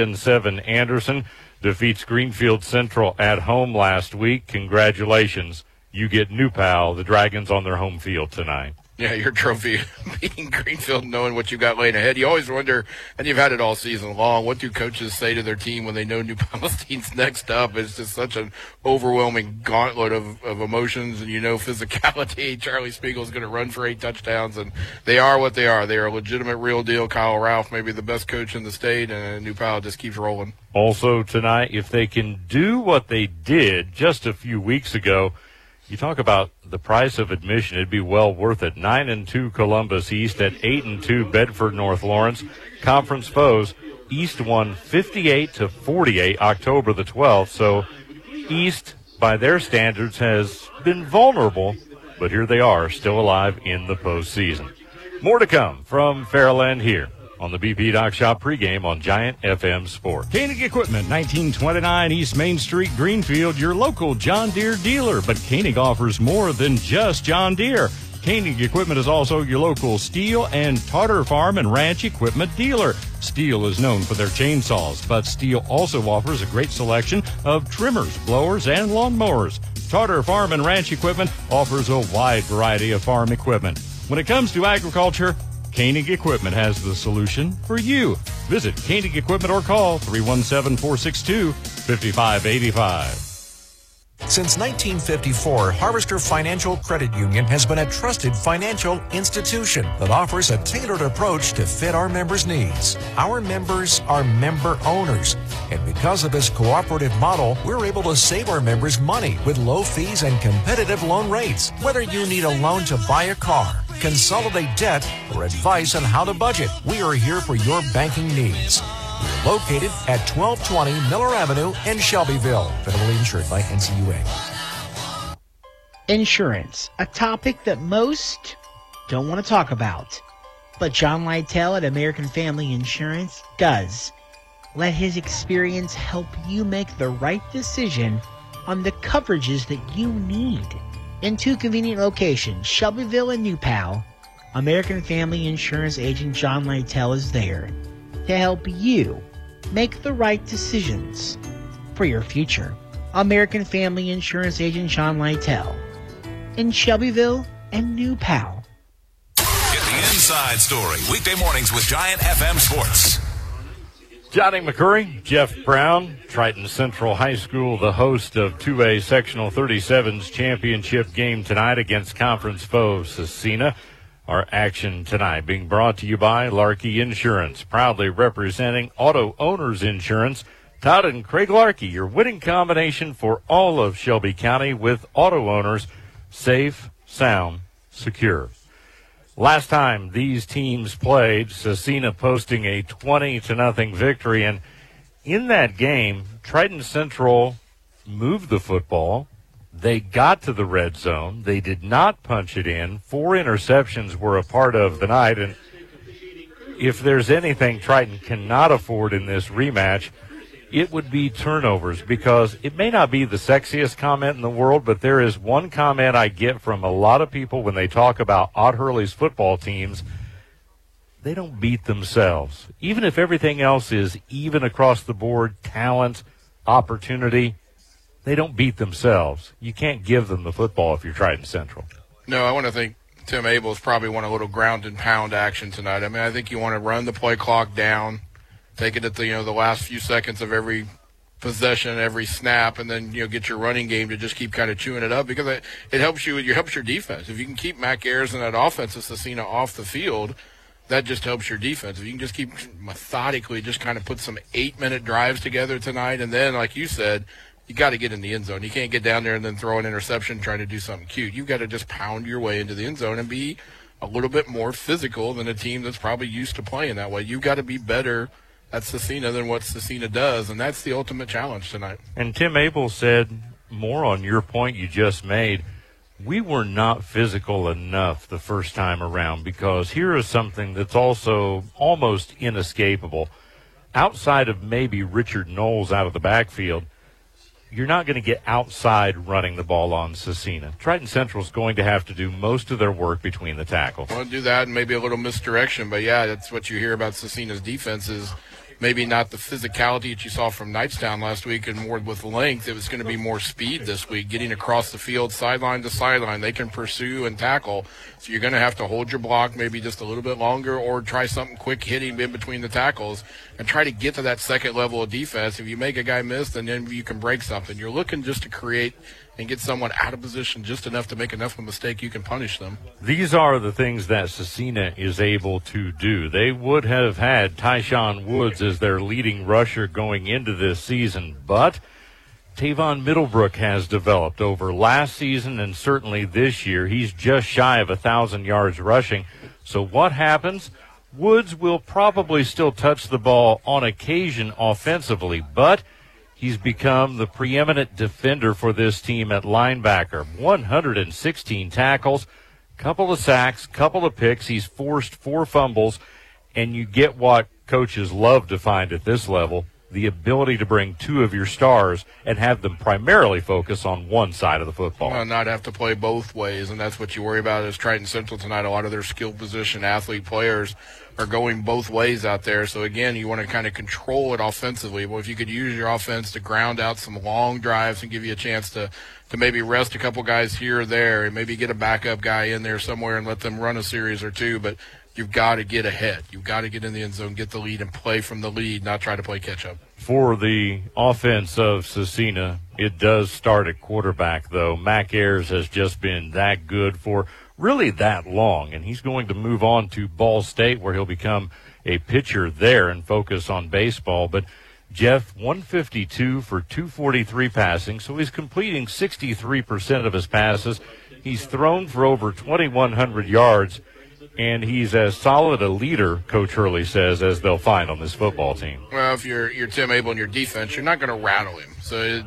3-7 Anderson defeats Greenfield Central at home last week. Congratulations. You get New Pal, the Dragons, on their home field tonight. Yeah, your trophy, beating Greenfield, knowing what you got laid ahead. You always wonder, and you've had it all season long, what do coaches say to their team when they know New Palestine's next up? It's just such an overwhelming gauntlet of emotions, and physicality. Charlie Spiegel's going to run for 8 touchdowns, and they are what they are. They are a legitimate, real deal. Kyle Ralph, maybe the best coach in the state, and New Pal just keeps rolling. Also tonight, if they can do what they did just a few weeks ago, you talk about the price of admission, it'd be well worth it. 9-2 Columbus East at 8-2 Bedford North Lawrence. Conference foes, East won 58-48 October the 12th. So East, by their standards, has been vulnerable, but here they are, still alive in the postseason. More to come from Fairland here on the BP Doc Shop pregame on Giant FM Sports. Koenig Equipment, 1929 East Main Street, Greenfield, your local John Deere dealer. But Koenig offers more than just John Deere. Koenig Equipment is also your local Steel and Tartar Farm and Ranch equipment dealer. Steel is known for their chainsaws, but Steel also offers a great selection of trimmers, blowers, and lawnmowers. Tartar Farm and Ranch equipment offers a wide variety of farm equipment. When it comes to agriculture, Koenig Equipment has the solution for you. Visit Koenig Equipment or call 317-462-5585. Since 1954, Harvester Financial Credit Union has been a trusted financial institution that offers a tailored approach to fit our members' needs. Our members are member owners, and because of this cooperative model, we're able to save our members money with low fees and competitive loan rates. Whether you need a loan to buy a car, consolidate debt, or advice on how to budget, we are here for your banking needs. We're located at 1220 Miller Avenue in Shelbyville. Federally insured by NCUA. Insurance, a topic that most don't want to talk about. But John Lytle at American Family Insurance does. Let his experience help you make the right decision on the coverages that you need. In 2 convenient locations, Shelbyville and New Pal, American Family Insurance agent John Lytle is there to help you make the right decisions for your future. American Family Insurance agent John Lytle in Shelbyville and New Pal. Get the inside story weekday mornings with Giant FM Sports. Johnny McCurry, Jeff Brown, Triton Central High School, the host of 2A Sectional 37's championship game tonight against conference foe Cecina. Our action tonight being brought to you by Larkey Insurance, proudly representing Auto Owners Insurance. Todd and Craig Larkey, your winning combination for all of Shelby County with auto owners. Safe, sound, secure. Last time these teams played, Cecina posting a 20-0 victory, and in that game, Triton Central moved the football. They got to the red zone. They did not punch it in. 4 interceptions were a part of the night, and if there's anything Triton cannot afford in this rematch, it would be turnovers, because it may not be the sexiest comment in the world, but there is one comment I get from a lot of people when they talk about Ott Hurley's football teams. They don't beat themselves. Even if everything else is even across the board, talent, opportunity, they don't beat themselves. You can't give them the football if you're Triton Central. No, I want to think Tim Abel's probably want a little ground and pound action tonight. I mean, I think you want to run the play clock down, take it at the last few seconds of every possession, every snap, and then get your running game to just keep kind of chewing it up, because it helps you. It helps your defense. If you can keep Mac Ayers and that offense of Scecina off the field, that just helps your defense. If you can just keep methodically just kind of put some 8-minute drives together tonight, and then, like you said, you got to get in the end zone. You can't get down there and then throw an interception trying to do something cute. You've got to just pound your way into the end zone and be a little bit more physical than a team that's probably used to playing that way. You've got to be better at Scecina than what Scecina does, and that's the ultimate challenge tonight. And Tim Abel said, more on your point you just made, we were not physical enough the first time around, because here is something that's also almost inescapable. Outside of maybe Richard Knowles out of the backfield, you're not going to get outside running the ball on Scecina. Triton Central is going to have to do most of their work between the tackles. Well, do that and maybe a little misdirection, but yeah, that's what you hear about Scecina's defense is maybe not the physicality that you saw from Knightstown last week and more with length. It was going to be more speed this week, getting across the field, sideline to sideline. They can pursue and tackle. So you're going to have to hold your block maybe just a little bit longer, or try something quick hitting in between the tackles and try to get to that second level of defense. If you make a guy miss, then you can break something. You're looking just to create and get someone out of position just enough to make enough of a mistake you can punish them. These are the things that Scecina is able to do. They would have had Tyshawn Woods as their leading rusher going into this season, but Tavon Middlebrook has developed over last season and certainly this year. He's just shy of 1,000 yards rushing. So what happens? Woods will probably still touch the ball on occasion offensively, but he's become the preeminent defender for this team at linebacker. 116 tackles, couple of sacks, couple of picks. He's forced 4 fumbles, and you get what coaches love to find at this level, the ability to bring 2 of your stars and have them primarily focus on one side of the football. Well, not have to play both ways, and that's what you worry about is Triton Central tonight. A lot of their skill position athlete players are going both ways out there. So, again, you want to kind of control it offensively. Well, if you could use your offense to ground out some long drives and give you a chance to maybe rest a couple guys here or there and maybe get a backup guy in there somewhere and let them run a series or 2, but you've got to get ahead. You've got to get in the end zone, get the lead, and play from the lead, not try to play catch-up. For the offense of Scecina, it does start at quarterback, though. Mac Ayers has just been that good for really that long, and he's going to move on to Ball State, where he'll become a pitcher there and focus on baseball. But Jeff, 152 for 243 passing, so he's completing 63% of his passes. He's thrown for over 2,100 yards, and he's as solid a leader, Coach Hurley says, as they'll find on this football team. Well, if you're Tim Abel in your defense, you're not going to rattle him. So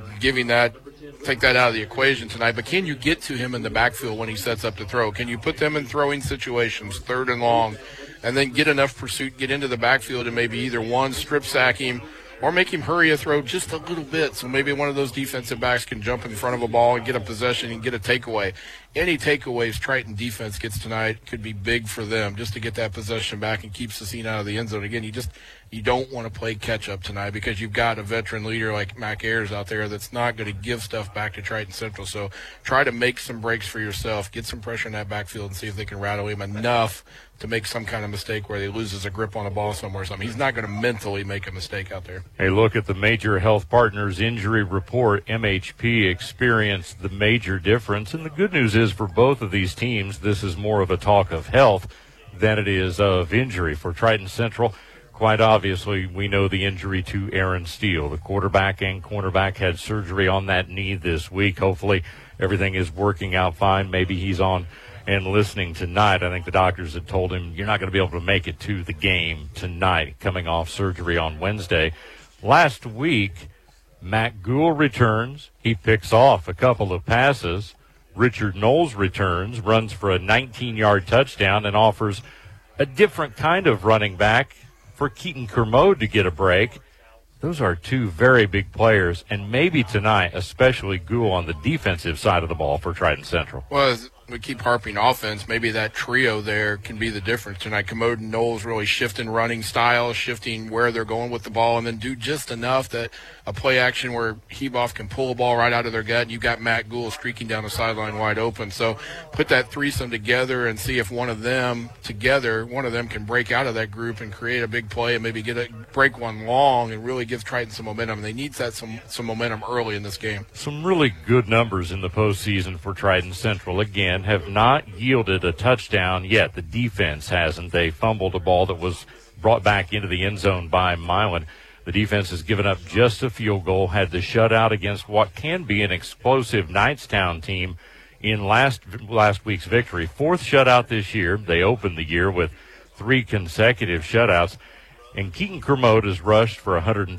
take that out of the equation tonight. But can you get to him in the backfield when he sets up to throw? Can you put them in throwing situations, 3rd and long, and then get enough pursuit, get into the backfield, and maybe either one, strip sack him, or make him hurry a throw just a little bit so maybe one of those defensive backs can jump in front of a ball and get a possession and get a takeaway. Any takeaways Triton defense gets tonight could be big for them just to get that possession back and keep Scecina out of the end zone. Again, you don't want to play catch-up tonight because you've got a veteran leader like Mac Ayers out there that's not going to give stuff back to Triton Central. So try to make some breaks for yourself, get some pressure in that backfield, and see if they can rattle him enough to make some kind of mistake where he loses a grip on the ball somewhere or something. He's not going to mentally make a mistake out there. Hey, look at the Major Health Partners injury report. MHP experienced the major difference, and the good news is for both of these teams, this is more of a talk of health than it is of injury. For Triton Central, quite obviously, we know the injury to Aaron Steele. The quarterback and cornerback had surgery on that knee this week. Hopefully everything is working out fine. Maybe he's on and listening tonight. I think the doctors had told him you're not going to be able to make it to the game tonight, coming off surgery on Wednesday. Last week, Matt Gould returns. He picks off a couple of passes. Richard Knowles returns, runs for a 19-yard touchdown, and offers a different kind of running back for Keaton Kermode to get a break. Those are two very big players, and maybe tonight, especially Gould on the defensive side of the ball for Triton Central. Well, as we keep harping offense, maybe that trio there can be the difference tonight. Commode and Knowles really shifting running style, shifting where they're going with the ball, and then do just enough that a play action where Heboff can pull a ball right out of their gut, and you got Matt Gould streaking down the sideline wide open. So put that threesome together and see if one of them can break out of that group and create a big play and maybe break one long and really give Triton some momentum. They need that some momentum early in this game. Some really good numbers in the postseason for Triton Central. Again, have not yielded a touchdown yet. The defense hasn't. They fumbled a ball that was brought back into the end zone by Milan. The defense has given up just a field goal, had the shutout against what can be an explosive Knightstown team in last week's victory. Fourth shutout this year. They opened the year with 3 consecutive shutouts. And Keaton Kermode has rushed for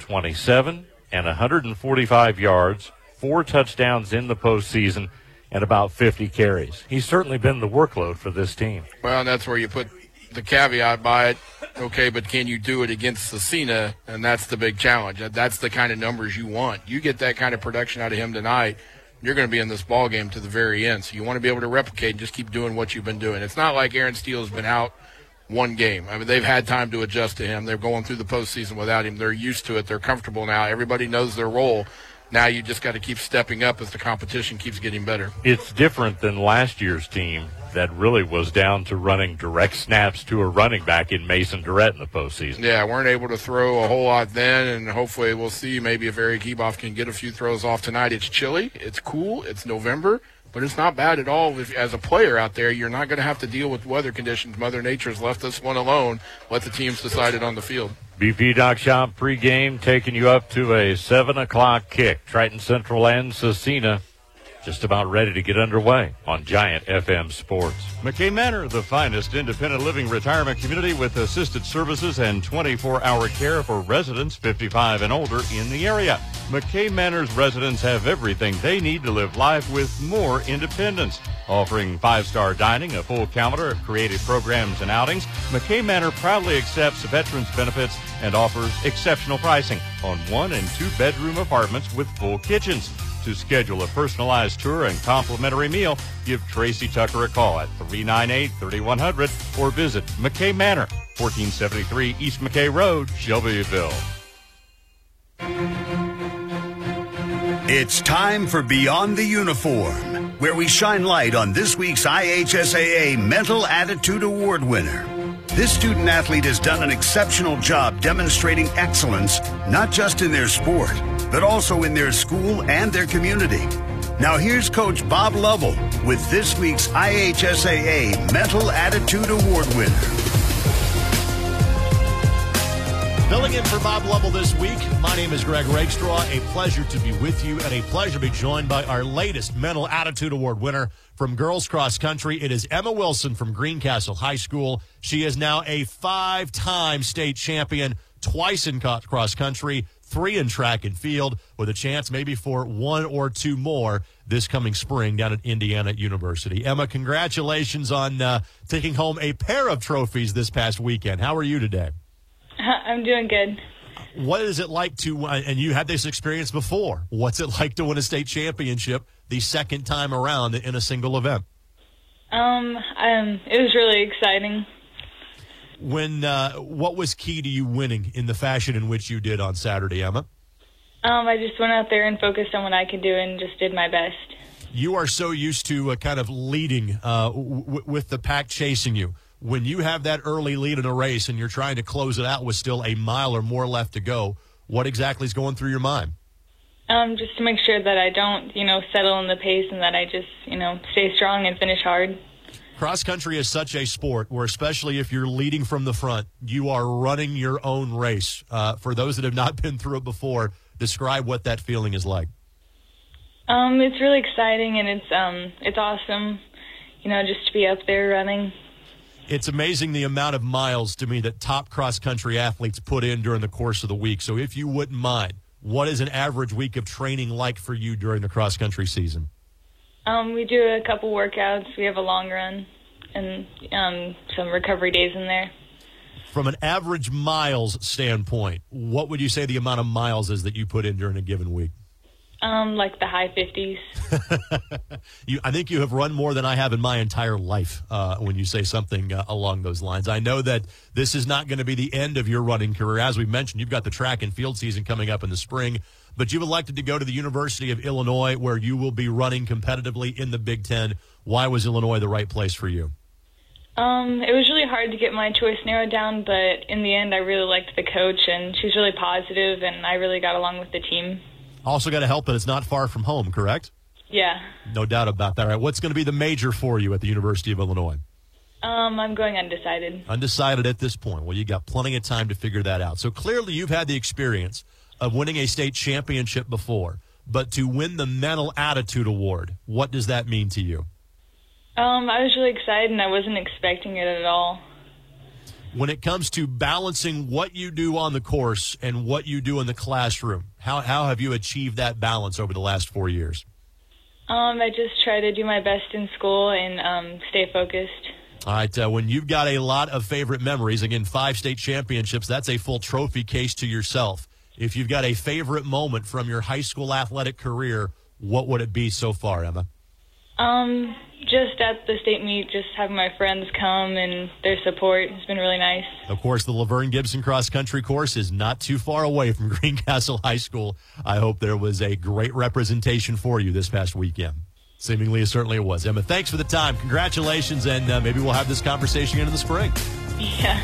127 and 145 yards, 4 touchdowns in the postseason, and about 50 carries. He's certainly been the workload for this team. Well, and that's where you put the caveat by it. Okay, but can you do it against Cecina? And that's the big challenge. That's the kind of numbers you want. You get that kind of production out of him tonight, you're going to be in this ball game to the very end. So you want to be able to replicate and just keep doing what you've been doing. It's not like Aaron Steele has been out one game. I mean, they've had time to adjust to him. They're going through the postseason without him. They're used to it. They're comfortable now. Everybody knows their role. Now you just got to keep stepping up as the competition keeps getting better. It's different than last year's team that really was down to running direct snaps to a running back in Mason Durrett in the postseason. Yeah, weren't able to throw a whole lot then, and hopefully we'll see maybe if Eric Heboff can get a few throws off tonight. It's chilly, it's cool, it's November, but it's not bad at all. As a player out there, you're not going to have to deal with weather conditions. Mother Nature's left this one alone. Let the teams decide it on the field. BP Doc Shop pregame taking you up to a 7 o'clock kick. Triton Central and Cecina just about ready to get underway on Giant FM Sports. McKay Manor, the finest independent living retirement community with assisted services and 24-hour care for residents 55 and older in the area. McKay Manor's residents have everything they need to live life with more independence. Offering 5-star dining, a full calendar of creative programs and outings, McKay Manor proudly accepts veterans benefits and offers exceptional pricing on 1- and 2-bedroom apartments with full kitchens. To schedule a personalized tour and complimentary meal, give Tracy Tucker a call at 398-3100 or visit McKay Manor, 1473 East McKay Road, Shelbyville. It's time for Beyond the Uniform, where we shine light on this week's IHSAA Mental Attitude Award winner. This student athlete has done an exceptional job demonstrating excellence, not just in their sport, but also in their school and their community. Now here's Coach Bob Lovell with this week's IHSAA Mental Attitude Award winner. Filling in for Bob Lovell this week, my name is Greg Rakestraw. A pleasure to be with you and a pleasure to be joined by our latest Mental Attitude Award winner from girls cross country. It is Emma Wilson from Greencastle High School. She is now a 5-time state champion, twice in cross country, 3 in track and field, with a chance maybe for 1 or 2 more this coming spring down at Indiana University. Emma, congratulations on taking home a pair of trophies this past weekend. How are you today? I'm doing good. What is it like to, and you had this experience before, what's it like to win a state championship the second time around in a single event? It was really exciting. What was key to you winning in the fashion in which you did on Saturday, Emma? I just went out there and focused on what I could do and just did my best. You are so used to kind of leading with the pack chasing you. When you have that early lead in a race and you're trying to close it out with still a mile or more left to go, what exactly is going through your mind? Just to make sure that I don't, settle in the pace and that I just, stay strong and finish hard. Cross country is such a sport where, especially if you're leading from the front, you are running your own race. For those that have not been through it before, describe what that feeling is like. It's really exciting and it's awesome, just to be up there running. It's amazing the amount of miles, to me, that top cross-country athletes put in during the course of the week. So if you wouldn't mind, what is an average week of training like for you during the cross-country season? We do a couple workouts. We have a long run and some recovery days in there. From an average miles standpoint, what would you say the amount of miles is that you put in during a given week? Like the high 50s. I think you have run more than I have in my entire life when you say something along those lines. I know that this is not going to be the end of your running career. As we mentioned, you've got the track and field season coming up in the spring, but you've elected to go to the University of Illinois where you will be running competitively in the Big Ten. Why was Illinois the right place for you? It was really hard to get my choice narrowed down, but in the end I really liked the coach, and she's really positive, and I really got along with the team. Also got to help that it's not far from home, correct? Yeah. No doubt about that. All right, what's going to be the major for you at the University of Illinois? I'm going undecided. Undecided at this point. Well, you got plenty of time to figure that out. So clearly you've had the experience of winning a state championship before, but to win the Mental Attitude Award, what does that mean to you? I was really excited, and I wasn't expecting it at all. When it comes to balancing what you do on the course and what you do in the classroom, how have you achieved that balance over the last 4 years? I just try to do my best in school and stay focused. All right, when you've got a lot of favorite memories, again, 5 state championships, that's a full trophy case to yourself. If you've got a favorite moment from your high school athletic career, what would it be so far, Emma? Just at the state meet, just having my friends come and their support has been really nice. Of course, the Laverne Gibson cross country course is not too far away from Greencastle High School. I hope there was a great representation for you this past weekend. Seemingly, certainly it was. Emma, thanks for the time. Congratulations, and maybe we'll have this conversation again in the spring. Yeah.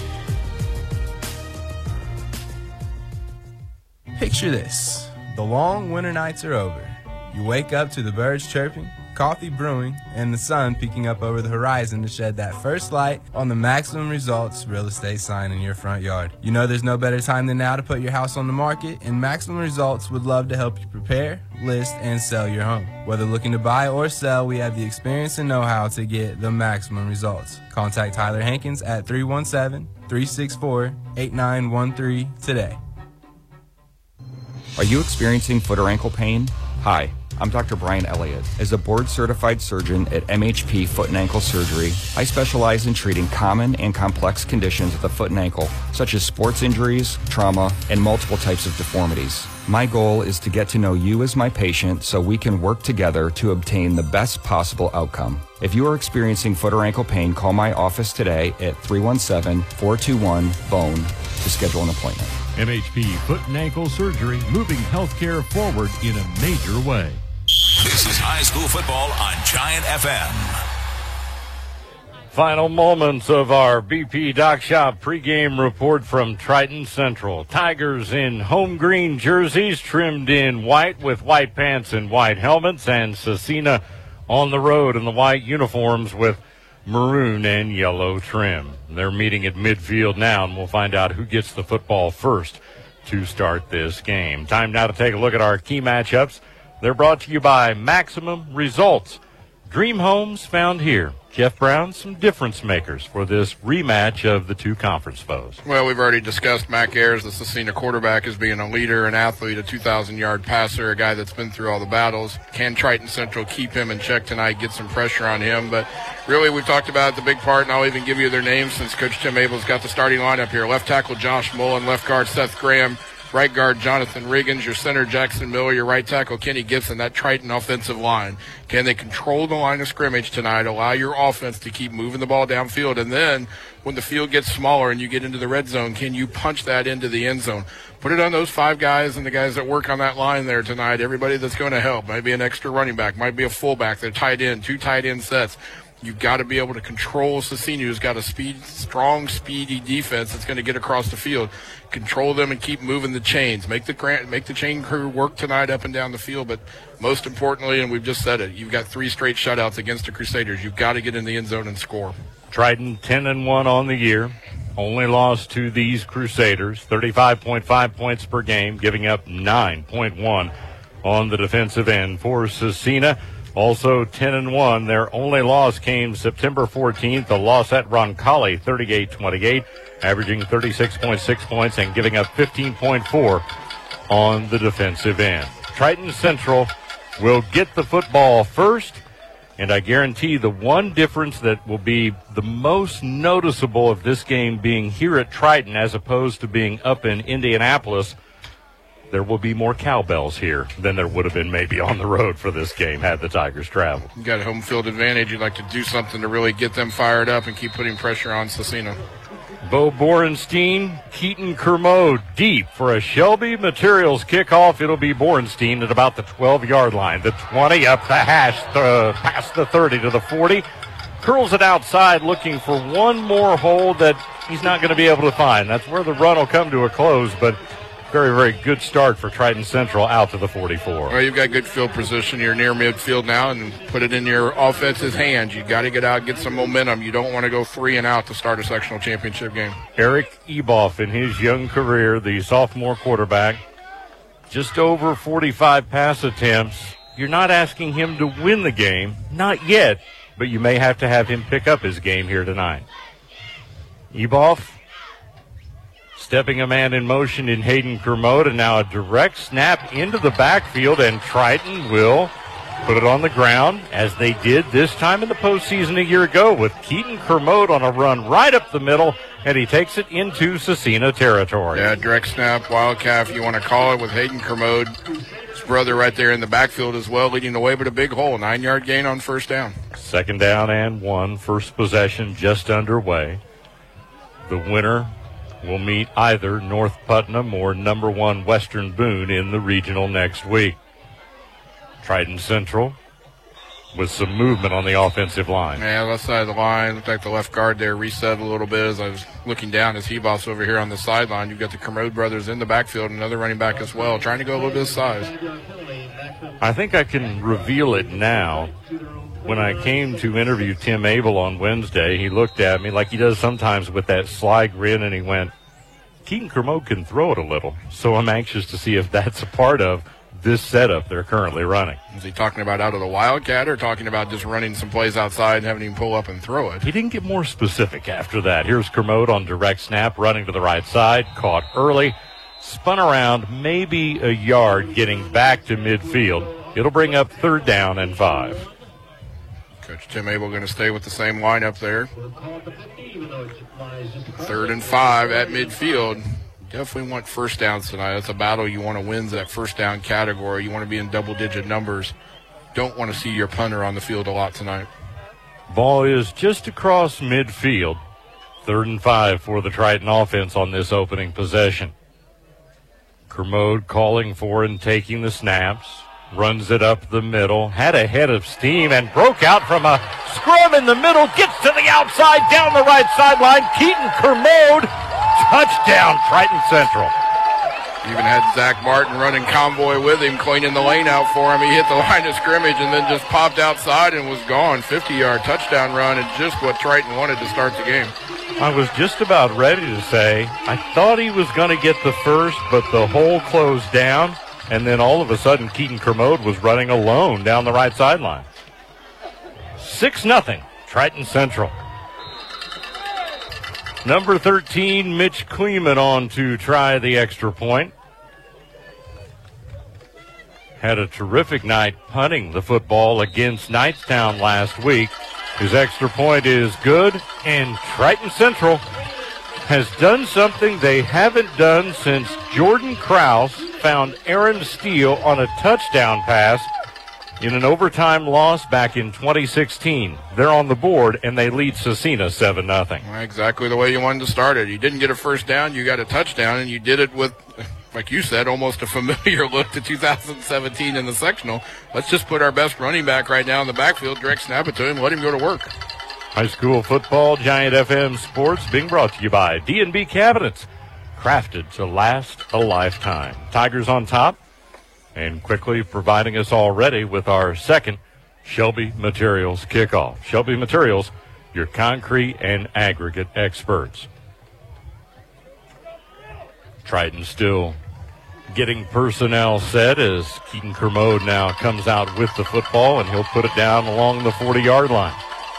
Picture this. The long winter nights are over. You wake up to the birds chirping, coffee brewing, and the sun peeking up over the horizon to shed that first light on the Maximum Results real estate sign in your front yard. You know there's no better time than now to put your house on the market, and Maximum Results would love to help you prepare, list, and sell your home. Whether looking to buy or sell, we have the experience and know-how to get the maximum results. Contact Tyler Hankins at 317-364-8913 today. Are you experiencing foot or ankle pain? Hi, I'm Dr. Brian Elliott. As a board-certified surgeon at MHP Foot and Ankle Surgery, I specialize in treating common and complex conditions of the foot and ankle, such as sports injuries, trauma, and multiple types of deformities. My goal is to get to know you as my patient so we can work together to obtain the best possible outcome. If you are experiencing foot or ankle pain, call my office today at 317-421-BONE to schedule an appointment. MHP Foot and Ankle Surgery, moving healthcare forward in a major way. This is high school football on Giant FM. Final moments of our BP Doc Shop pregame report from Triton Central. Tigers in home green jerseys trimmed in white with white pants and white helmets, and Cecina on the road in the white uniforms with maroon and yellow trim. They're meeting at midfield now, and we'll find out who gets the football first to start this game. Time now to take a look at our key matchups. They're brought to you by Maximum Results. Dream homes found here. Jeff Brown, some difference makers for this rematch of the two conference foes. Well, we've already discussed Mac Ayers, the Cecina quarterback, as being a leader, an athlete, a 2,000-yard passer, a guy that's been through all the battles. Can Triton Central keep him in check tonight, get some pressure on him? But really, we've talked about the big part, and I'll even give you their names since Coach Tim Abel's got the starting lineup here. Left tackle Josh Mullen, left guard Seth Graham, right guard Jonathan Riggins, your center Jackson Miller, your right tackle Kenny Gibson, that Triton offensive line. Can they control the line of scrimmage tonight, allow your offense to keep moving the ball downfield, and then when the field gets smaller and you get into the red zone, can you punch that into the end zone? Put it on those 5 guys and the guys that work on that line there tonight, everybody that's going to help. Might be an extra running back, might be a fullback, they're tight end, 2 tight end sets. You've got to be able to control Cecina, who's got a strong, speedy defense that's going to get across the field. Control them and keep moving the chains. Make the chain crew work tonight up and down the field. But most importantly, and we've just said it, you've got 3 straight shutouts against the Crusaders. You've got to get in the end zone and score. Triton 10-1 on the year. Only lost to these Crusaders. 35.5 points per game, giving up 9.1 on the defensive end for Cecina. Also 10-1. Their only loss came September 14th, a loss at Roncalli, 38-28, averaging 36.6 points and giving up 15.4 on the defensive end. Triton Central will get the football first, And I guarantee the one difference that will be the most noticeable of this game being here at Triton as opposed to being up in Indianapolis, there will be more cowbells here than there would have been maybe on the road for this game had the Tigers traveled. You got a home field advantage. You'd like to do something to really get them fired up and keep putting pressure on Cecina. Bo Borenstein, Keaton Kermode deep for a Shelby Materials kickoff. It'll be Borenstein at about the 12-yard line. The 20 up the hash, past the 30 to the 40. Curls it outside looking for one more hole that he's not going to be able to find. That's where the run will come to a close, but very, very good start for Triton Central out to the 44. Well, you've got good field position. You're near midfield now and put it in your offense's hands. You've got to get out, get some momentum. You don't want to go 3 and out to start a sectional championship game. Eric Eboff in his young career, the sophomore quarterback, just over 45 pass attempts. You're not asking him to win the game, not yet, but you may have to have him pick up his game here tonight. Eboff stepping a man in motion in Hayden Kermode, and now a direct snap into the backfield, and Triton will put it on the ground as they did this time in the postseason a year ago with Keaton Kermode on a run right up the middle, and he takes it into Cecina territory. Yeah, direct snap, wildcat, if you want to call it, with Hayden Kermode, his brother right there in the backfield as well, leading the way, but a big hole, 9-yard gain on first down. 2nd down and 1, first possession just underway. The winner will meet either North Putnam or number 1 Western Boone in the regional next week. Triton Central with some movement on the offensive line. Yeah, left side of the line. Looked like the left guard there reset a little bit as I was looking down as Hebos over here on the sideline. You've got the Kermode brothers in the backfield, another running back as well, trying to go a little bit of size. I think I can reveal it now. When I came to interview Tim Abel on Wednesday, he looked at me like he does sometimes with that sly grin, and he went, Keaton Kermode can throw it a little. So I'm anxious to see if that's a part of this setup they're currently running. Is he talking about out of the Wildcat or talking about just running some plays outside and having him pull up and throw it? He didn't get more specific after that. Here's Kermode on direct snap, running to the right side, caught early, spun around maybe a yard, getting back to midfield. It'll bring up 3rd down and 5. Coach Tim Abel going to stay with the same lineup there. 3rd and 5 at midfield. Definitely want first downs tonight. That's a battle you want to win, that first down category. You want to be in double-digit numbers. Don't want to see your punter on the field a lot tonight. Ball is just across midfield. 3rd and 5 for the Triton offense on this opening possession. Kermode calling for and taking the snaps. Runs it up the middle, had a head of steam, and broke out from a scrum in the middle, gets to the outside, down the right sideline. Keaton Kermode, touchdown, Triton Central. Even had Zach Martin running convoy with him, cleaning the lane out for him. He hit the line of scrimmage and then just popped outside and was gone. 50-yard touchdown run, and just what Triton wanted to start the game. I was just about ready to say, I thought he was going to get the first, but the hole closed down. And then all of a sudden, Keaton Kermode was running alone down the right sideline. 6-0, Triton Central. Number 13, Mitch Kleeman on to try the extra point. Had a terrific night punting the football against Knightstown last week. His extra point is good, and Triton Central has done something they haven't done since Jordan Krause found Aaron Steele on a touchdown pass in an overtime loss back in 2016. They're on the board, and they lead Cecina 7-0. Exactly the way you wanted to start it. You didn't get a first down, you got a touchdown, and you did it with, like you said, almost a familiar look to 2017 in the sectional. Let's just put our best running back right now in the backfield, direct snap it to him, let him go to work. High school football, Giant FM Sports, being brought to you by D&B Cabinets. Crafted to last a lifetime. Tigers on top, and quickly providing us already with our second Shelby Materials kickoff. Shelby Materials, your concrete and aggregate experts. Triton still getting personnel set as Keaton Kermode now comes out with the football, and he'll put it down along the 40-yard line.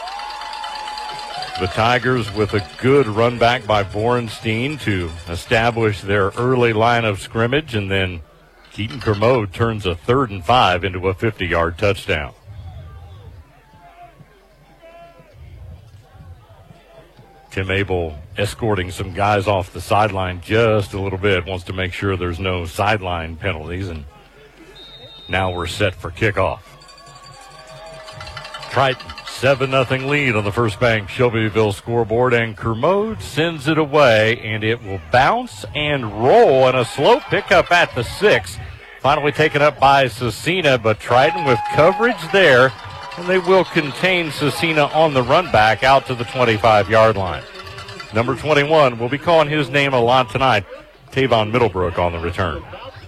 The Tigers with a good run back by Borenstein to establish their early line of scrimmage, and then Keaton Kermode turns a 3rd and 5 into a 50-yard touchdown. Tim Abel escorting some guys off the sideline just a little bit, wants to make sure there's no sideline penalties, and now we're set for kickoff. Triton, 7-0 lead on the First Bank Shelbyville scoreboard, and Kermode sends it away, and it will bounce and roll, and a slow pickup at the 6. Finally taken up by Cecina, but Triton with coverage there, and they will contain Cecina on the run back out to the 25-yard line. Number 21, we'll be calling his name a lot tonight, Tavon Middlebrook on the return.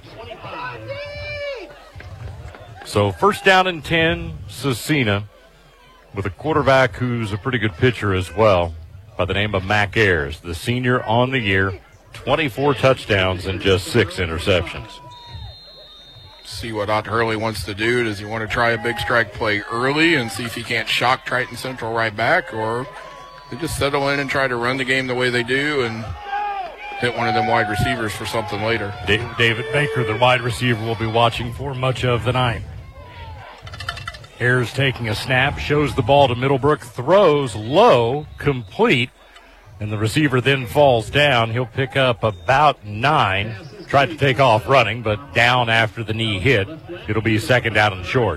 So first down and 10, Cecina, with a quarterback who's a pretty good pitcher as well, by the name of Mac Ayers, the senior on the year, 24 touchdowns and just 6 interceptions. See what Ott Hurley wants to do. Does he want to try a big strike play early and see if he can't shock Triton Central right back, or they just settle in and try to run the game the way they do and hit one of them wide receivers for something later? David Baker, the wide receiver, will be watching for much of the night. Ayers taking a snap, shows the ball to Middlebrook, throws low, complete, and the receiver then falls down. He'll pick up about 9. Tried to take off running, but down after the knee hit. It'll be second down and short.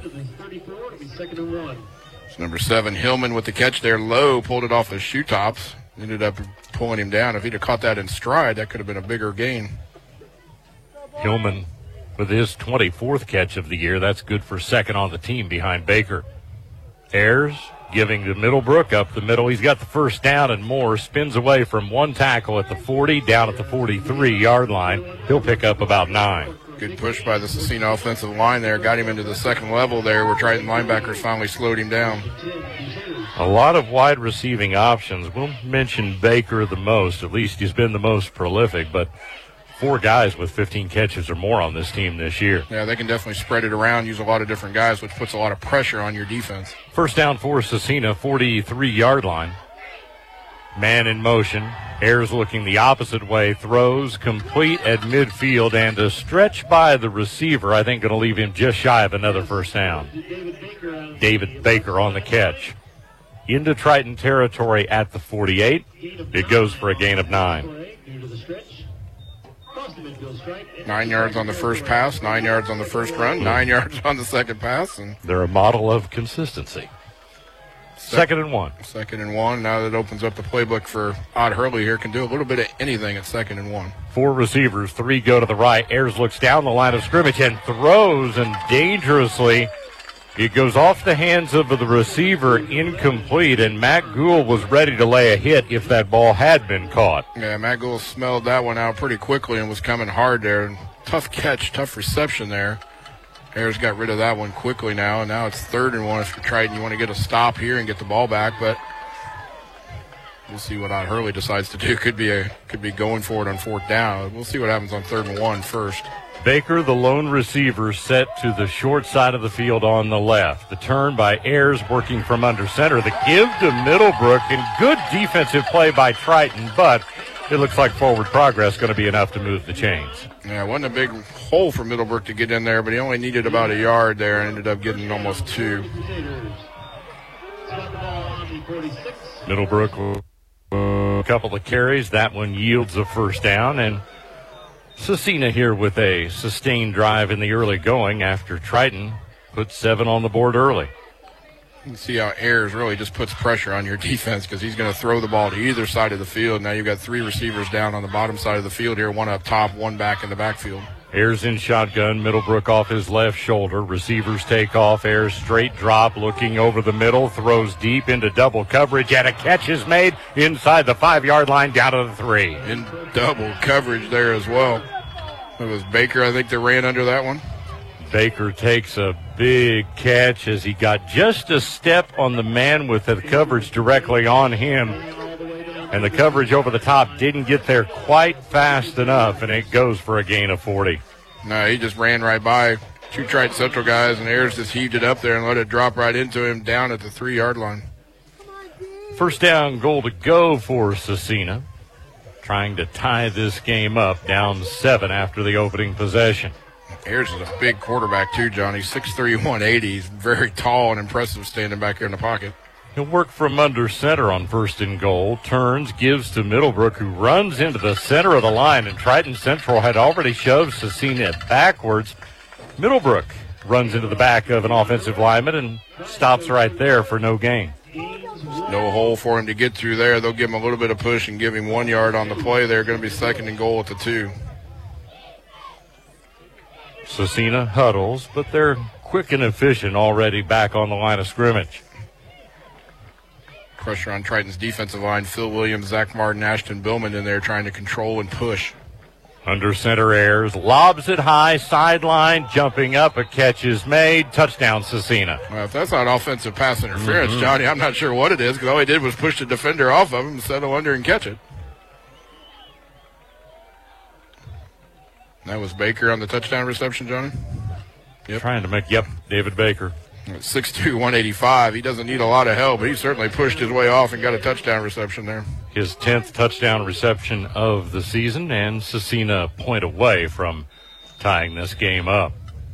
It's number 7, Hillman, with the catch there low, pulled it off his shoe tops, ended up pulling him down. If he'd have caught that in stride, that could have been a bigger gain. Hillman with his 24th catch of the year. That's good for second on the team behind Baker. Ayers giving to Middlebrook up the middle. He's got the first down and more. Spins away from one tackle at the 40, down at the 43-yard line. He'll pick up about 9. Good push by the Cecina offensive line there. Got him into the second level there where Triton linebackers finally slowed him down. A lot of wide receiving options. We'll mention Baker the most. At least he's been the most prolific, but 4 guys with 15 catches or more on this team this year. Yeah, they can definitely spread it around, use a lot of different guys, which puts a lot of pressure on your defense. First down for Cecina, 43-yard line. Man in motion. Ayers looking the opposite way. Throws complete at midfield, and a stretch by the receiver, I think, going to leave him just shy of another first down. David Baker on the catch. Into Triton territory at the 48. It goes for a gain of 9. 9 yards on the first pass, 9 yards on the first run, 9 yards on the second pass. And they're a model of consistency. Second and 1. Second and 1. Now that opens up the playbook for Ott Hurley here. Can do a little bit of anything at second and 1. 4 receivers, 3 go to the right. Ayers looks down the line of scrimmage and throws, and dangerously it goes off the hands of the receiver, incomplete, and Matt Gould was ready to lay a hit if that ball had been caught. Yeah, Matt Gould smelled that one out pretty quickly and was coming hard there. Tough catch, tough reception there. Ayers got rid of that one quickly now, and now it's third and 1 if you're Triton. You want to get a stop here and get the ball back, but we'll see what Ott Hurley decides to do. Could be going for it on fourth down. We'll see what happens on 3rd and 1 first. Baker, the lone receiver, set to the short side of the field on the left. The turn by Ayers working from under center. The give to Middlebrook, and good defensive play by Triton, but it looks like forward progress going to be enough to move the chains. Yeah, it wasn't a big hole for Middlebrook to get in there, but he only needed about a yard there and ended up getting almost 2. Middlebrook, a couple of carries. That one yields a first down, and Cecina here with a sustained drive in the early going after Triton put 7 on the board early. You can see how Ayers really just puts pressure on your defense because he's going to throw the ball to either side of the field. Now you've got 3 receivers down on the bottom side of the field here, 1 up top, 1 back in the backfield. Ayers in shotgun, Middlebrook off his left shoulder. Receivers take off. Ayers straight drop, looking over the middle, throws deep into double coverage, and a catch is made inside the 5-yard line down to the 3. In double coverage there as well. It was Baker, I think, that ran under that one. Baker takes a big catch as he got just a step on the man with the coverage directly on him. And the coverage over the top didn't get there quite fast enough, and it goes for a gain of 40. No, he just ran right by 2 Triton Central guys, and Ayers just heaved it up there and let it drop right into him down at the 3-yard line. First down goal to go for Cecina, trying to tie this game up, down 7 after the opening possession. Ayers is a big quarterback too, Johnny. 6'3", 180. He's very tall and impressive standing back here in the pocket. He'll work from under center on first and goal, turns, gives to Middlebrook, who runs into the center of the line, and Triton Central had already shoved Cecina backwards. Middlebrook runs into the back of an offensive lineman and stops right there for no gain. No hole for him to get through there. They'll give him a little bit of push and give him 1 yard on the play. They're going to be second and goal at the 2. Cecina huddles, but they're quick and efficient already back on the line of scrimmage. Pressure on Triton's defensive line. Phil Williams, Zach Martin, Ashton Billman in there trying to control and push. Under center airs, lobs it high, sideline, jumping up, a catch is made, touchdown Cecina. Well, if that's not offensive pass interference, Johnny, I'm not sure what it is, because all he did was push the defender off of him and settle under and catch it. That was Baker on the touchdown reception, Johnny? Yep. Trying to make, David Baker. 6'2", 185. He doesn't need a lot of help, but he certainly pushed his way off and got a touchdown reception there. His 10th touchdown reception of the season, and Cecina a point away from tying this game up.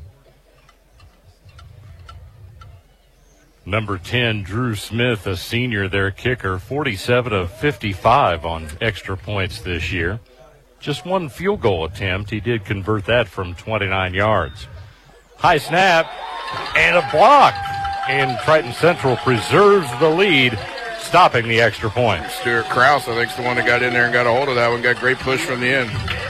Number 10, Drew Smith, a senior, their kicker, 47 of 55 on extra points this year. Just one field goal attempt. He did convert that from 29 yards. High snap and a block. And Triton Central preserves the lead, stopping the extra point. Stuart Krause, I think, is the one that got in there and got a hold of that one. Got great push from the end.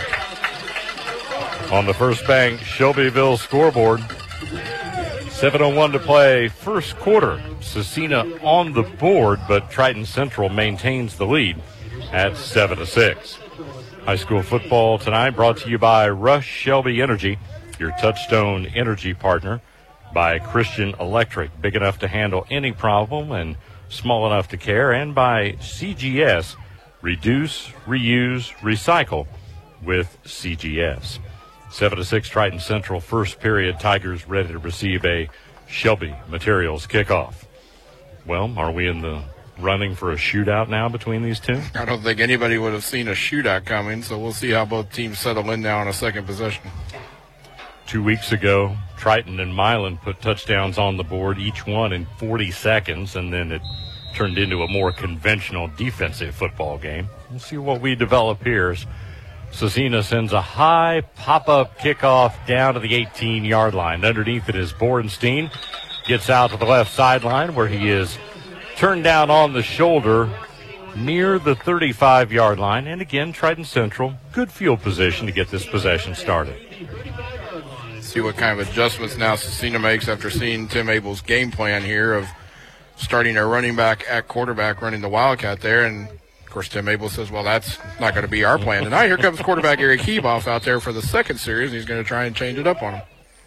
On the First Bank Shelbyville scoreboard, 7:01 to play, first quarter. Cecina on the board, but Triton Central maintains the lead at 7-6. High school football tonight brought to you by Rush Shelby Energy, your Touchstone energy partner, by Christian Electric, big enough to handle any problem and small enough to care, and by CGS, reduce, reuse, recycle with CGS. 7-6 Triton Central, first period. Tigers ready to receive a Shelby Materials kickoff. Well, are we in the running for a shootout now between these two? I don't think anybody would have seen a shootout coming, so we'll see how both teams settle in now on a second possession. 2 weeks ago, Triton and Milan put touchdowns on the board, each one in 40 seconds, and then it turned into a more conventional defensive football game. We'll see what we develop here as Cecina sends a high pop-up kickoff down to the 18-yard line. Underneath it is Borenstein. Gets out to the left sideline where he is turned down on the shoulder near the 35-yard line. And again, Triton Central, good field position to get this possession started. See what kind of adjustments now Cecina makes after seeing Tim Abel's game plan here of starting a running back at quarterback, running the Wildcat there. And, of course, Tim Abel says, well, that's not going to be our plan tonight. Here comes quarterback Eric Heboff out there for the second series, and he's going to try and change it up on him.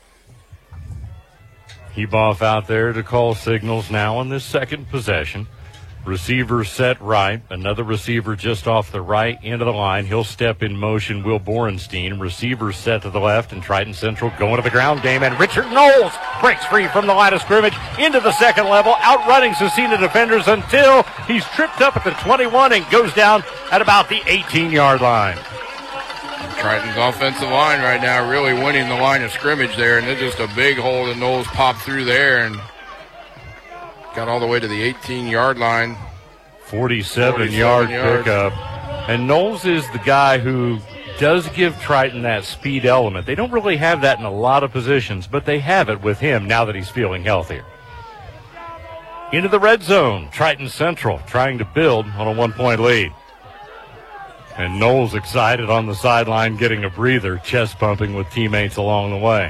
Heboff out there to call signals now on this second possession. Receiver set right. Another receiver just off the right end of the line. He'll step in motion, Will Borenstein. Receiver set to the left, and Triton Central going to the ground game. And Richard Knowles breaks free from the line of scrimmage into the second level, outrunning Cecina defenders until he's tripped up at the 21 and goes down at about the 18-yard line. Triton's offensive line right now really winning the line of scrimmage there, and it's just a big hole that Knowles popped through there and got all the way to the 18-yard line. 47-yard pickup. And Knowles is the guy who does give Triton that speed element. They don't really have that in a lot of positions, but they have it with him now that he's feeling healthier. Into the red zone, Triton Central trying to build on a 1-point lead. And Knowles excited on the sideline, getting a breather, chest pumping with teammates along the way.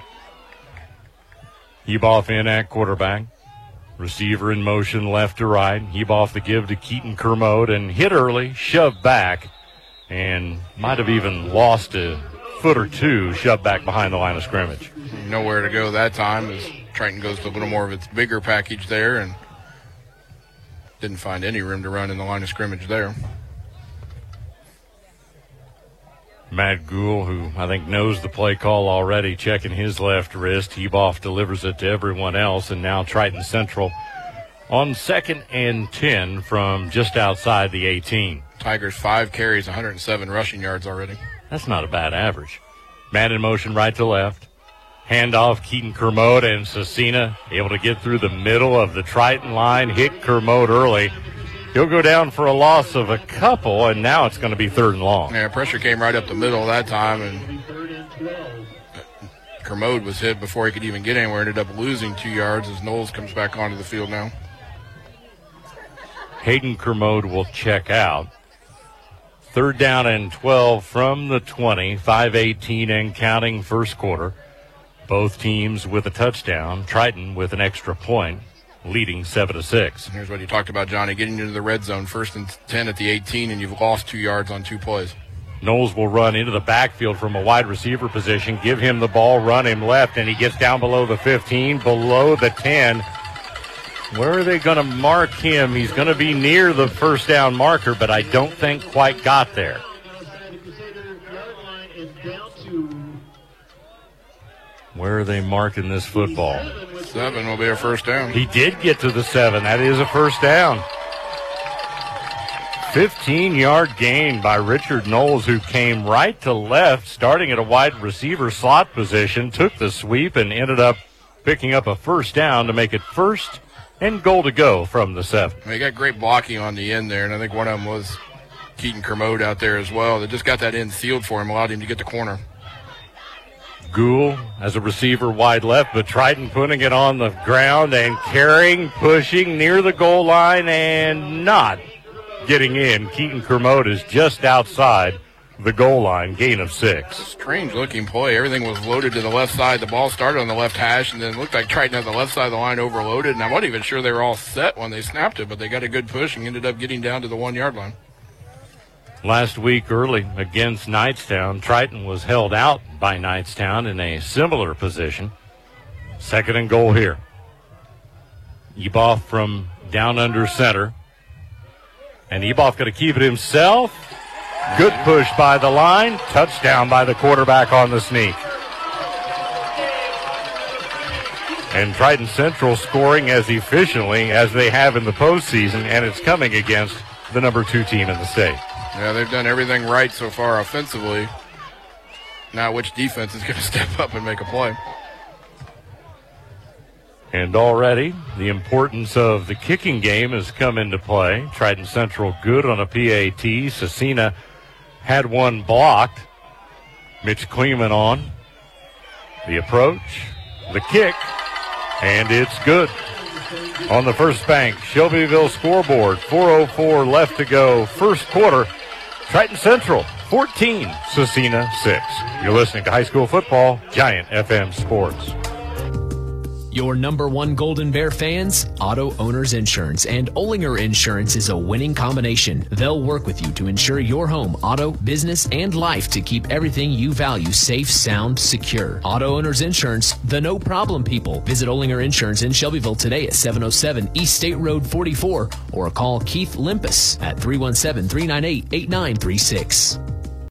Heboff in at quarterback. Receiver in motion left to right. Heboff the give to Keaton Kermode and hit early, shoved back, and might have even lost a foot or two, shoved back behind the line of scrimmage. Nowhere to go that time as Triton goes to a little more of its bigger package there and didn't find any room to run in the line of scrimmage there. Matt Gould, who I think knows the play call already, checking his left wrist. Heboff delivers it to everyone else, and now Triton Central on 2nd and 10 from just outside the 18. Tigers 5 carries, 107 rushing yards already. That's not a bad average. Man in motion right to left. Handoff, Keaton Kermode and Cecina able to get through the middle of the Triton line, hit Kermode early. He'll go down for a loss of a couple, and now it's going to be 3rd and long. Yeah, pressure came right up the middle that time, and Kermode was hit before he could even get anywhere. Ended up losing 2 yards as Knowles comes back onto the field now. Hayden Kermode will check out. 3rd down and 12 from the 20, 5:18 and counting first quarter. Both teams with a touchdown. Triton with an extra point, leading 7-6. Here's what you talked about, Johnny, getting into the red zone, 1st and 10 at the 18, and you've lost 2 yards on 2 plays. Knowles will run into the backfield from a wide receiver position, give him the ball, run him left, and he gets down below the 15, below the 10. Where are they going to mark him? He's going to be near the first down marker, but I don't think quite got there. Where are they marking this football? 7 will be a first down. He did get to the 7. That is a first down. 15-yard gain by Richard Knowles, who came right to left, starting at a wide receiver slot position, took the sweep, and ended up picking up a first down to make it 1st and goal to go from the 7. They got great blocking on the end there, and I think one of them was Keaton Kermode out there as well. They just got that end sealed for him, allowed him to get the corner. Gould as a receiver wide left, but Triton putting it on the ground and carrying, pushing near the goal line and not getting in. Keaton Kermode is just outside the goal line, gain of 6. Strange looking play. Everything was loaded to the left side. The ball started on the left hash, and then it looked like Triton had the left side of the line overloaded, and I wasn't even sure they were all set when they snapped it, but they got a good push and ended up getting down to the 1-yard line. Last week early against Knightstown, Triton was held out by Knightstown in a similar position. 2nd and goal here. Eboff from down under center. And Eboff going to keep it himself. Good push by the line. Touchdown by the quarterback on the sneak. And Triton Central scoring as efficiently as they have in the postseason, and it's coming against the number 2 team in the state. Yeah, they've done everything right so far offensively. Now which defense is going to step up and make a play? And already the importance of the kicking game has come into play. Triton Central good on a PAT. Cecina had one blocked. Mitch Kleeman on. The approach, the kick, and it's good. On the First Bank Shelbyville scoreboard, 4:04 left to go, first quarter. Triton Central 14, Cecina 6. You're listening to High School Football, Giant FM Sports. Your number 1 Golden Bear fans, Auto Owners Insurance and Olinger Insurance is a winning combination. They'll work with you to insure your home, auto, business, and life to keep everything you value safe, sound, secure. Auto Owners Insurance, the no problem people. Visit Olinger Insurance in Shelbyville today at 707 East State Road 44 or call Keith Limpus at 317-398-8936.